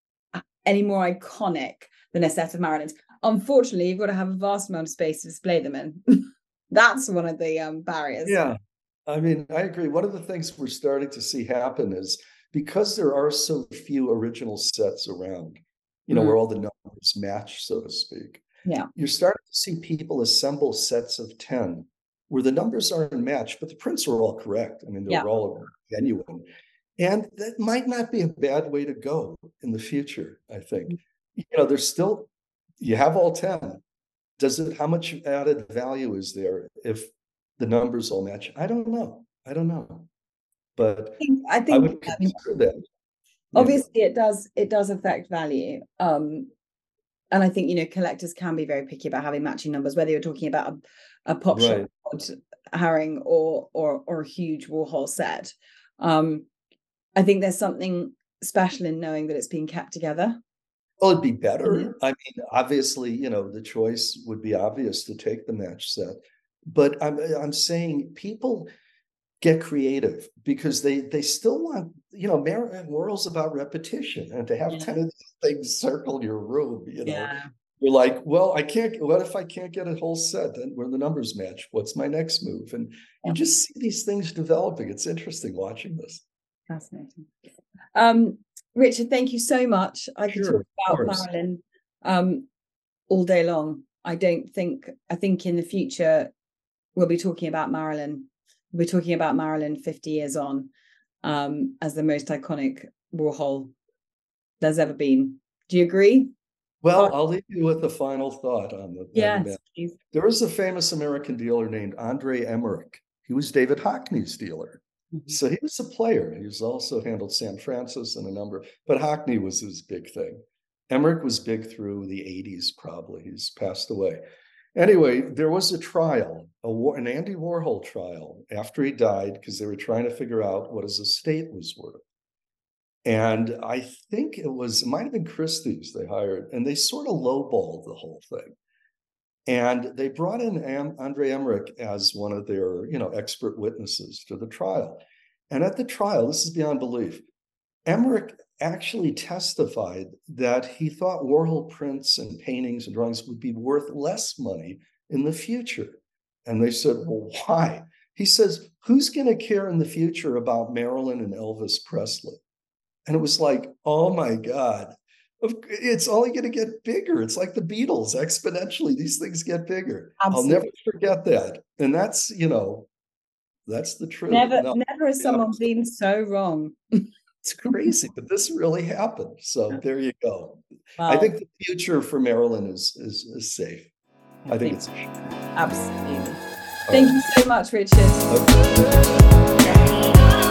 any more iconic than a set of Marilyns. Unfortunately, you've got to have a vast amount of space to display them in. That's one of the um, barriers. yeah. I mean, I agree. One of the things we're starting to see happen is because there are so few original sets around, you know, Mm. where all the numbers match, so to speak. Yeah. You're starting to see people assemble sets of ten where the numbers aren't matched, but the prints are all correct. I mean, they're Yeah. all genuine. And that might not be a bad way to go in the future, I think. You know, there's still, you have all ten. Does it, how much added value is there if the numbers all match? I don't know. I don't know. But I think, I I think would um, consider that. Yeah. obviously it does it does affect value. Um, and I think you know collectors can be very picky about having matching numbers, whether you're talking about a, a pop Right. shop Haring or or or a huge Warhol set. Um, I think there's something special in knowing that it's being kept together. Well, it'd be better. Mhm. I mean, obviously, you know, the choice would be obvious to take the match set. But I'm I'm saying people get creative because they they still want, you know, Mar- Moral's about repetition, and to have Yeah. ten of these things circle your room, you know, Yeah. you're like, well, I can't, what if I can't get a whole set then where the numbers match? What's my next move? And you Yeah. just see these things developing. It's interesting watching this. Fascinating. Um, Richard, thank you so much. I could Sure, talk of about course. Marilyn um, all day long. I don't think, I think in the future, we'll be talking about Marilyn. We're talking about Marilyn fifty years on um, as the most iconic Warhol there's ever been. Do you agree? Well, I'll leave you with a final thought on the, on the Yes, match. please. There was a famous American dealer named Andre Emmerich. He was David Hockney's dealer. Mhm. So he was a player. He was also handled San Francis and a number, but Hockney was his big thing. Emmerich was big through the eighties, probably. He's passed away. Anyway, there was a trial, a, an Andy Warhol trial after he died, because they were trying to figure out what his estate was worth. And I think it was, it might have been Christie's they hired, and they sort of lowballed the whole thing. And they brought in Am- Andre Emmerich as one of their, you know, expert witnesses to the trial. And at the trial, this is beyond belief, Emmerich actually testified that he thought Warhol prints and paintings and drawings would be worth less money in the future. And they said, well, why? He says, who's going to care in the future about Marilyn and Elvis Presley? And it was like, oh my God, it's only going to get bigger. It's like the Beatles, exponentially, these things get bigger. Absolutely. I'll never forget that. And that's, you know, that's the truth. Never, no, never has someone yeah. been so wrong. It's crazy, but this really happened. So there you go. Wow. I think the future for Marilyn is is, is safe. I, I think, think it's absolutely. Thank right. you so much, Richard. Okay.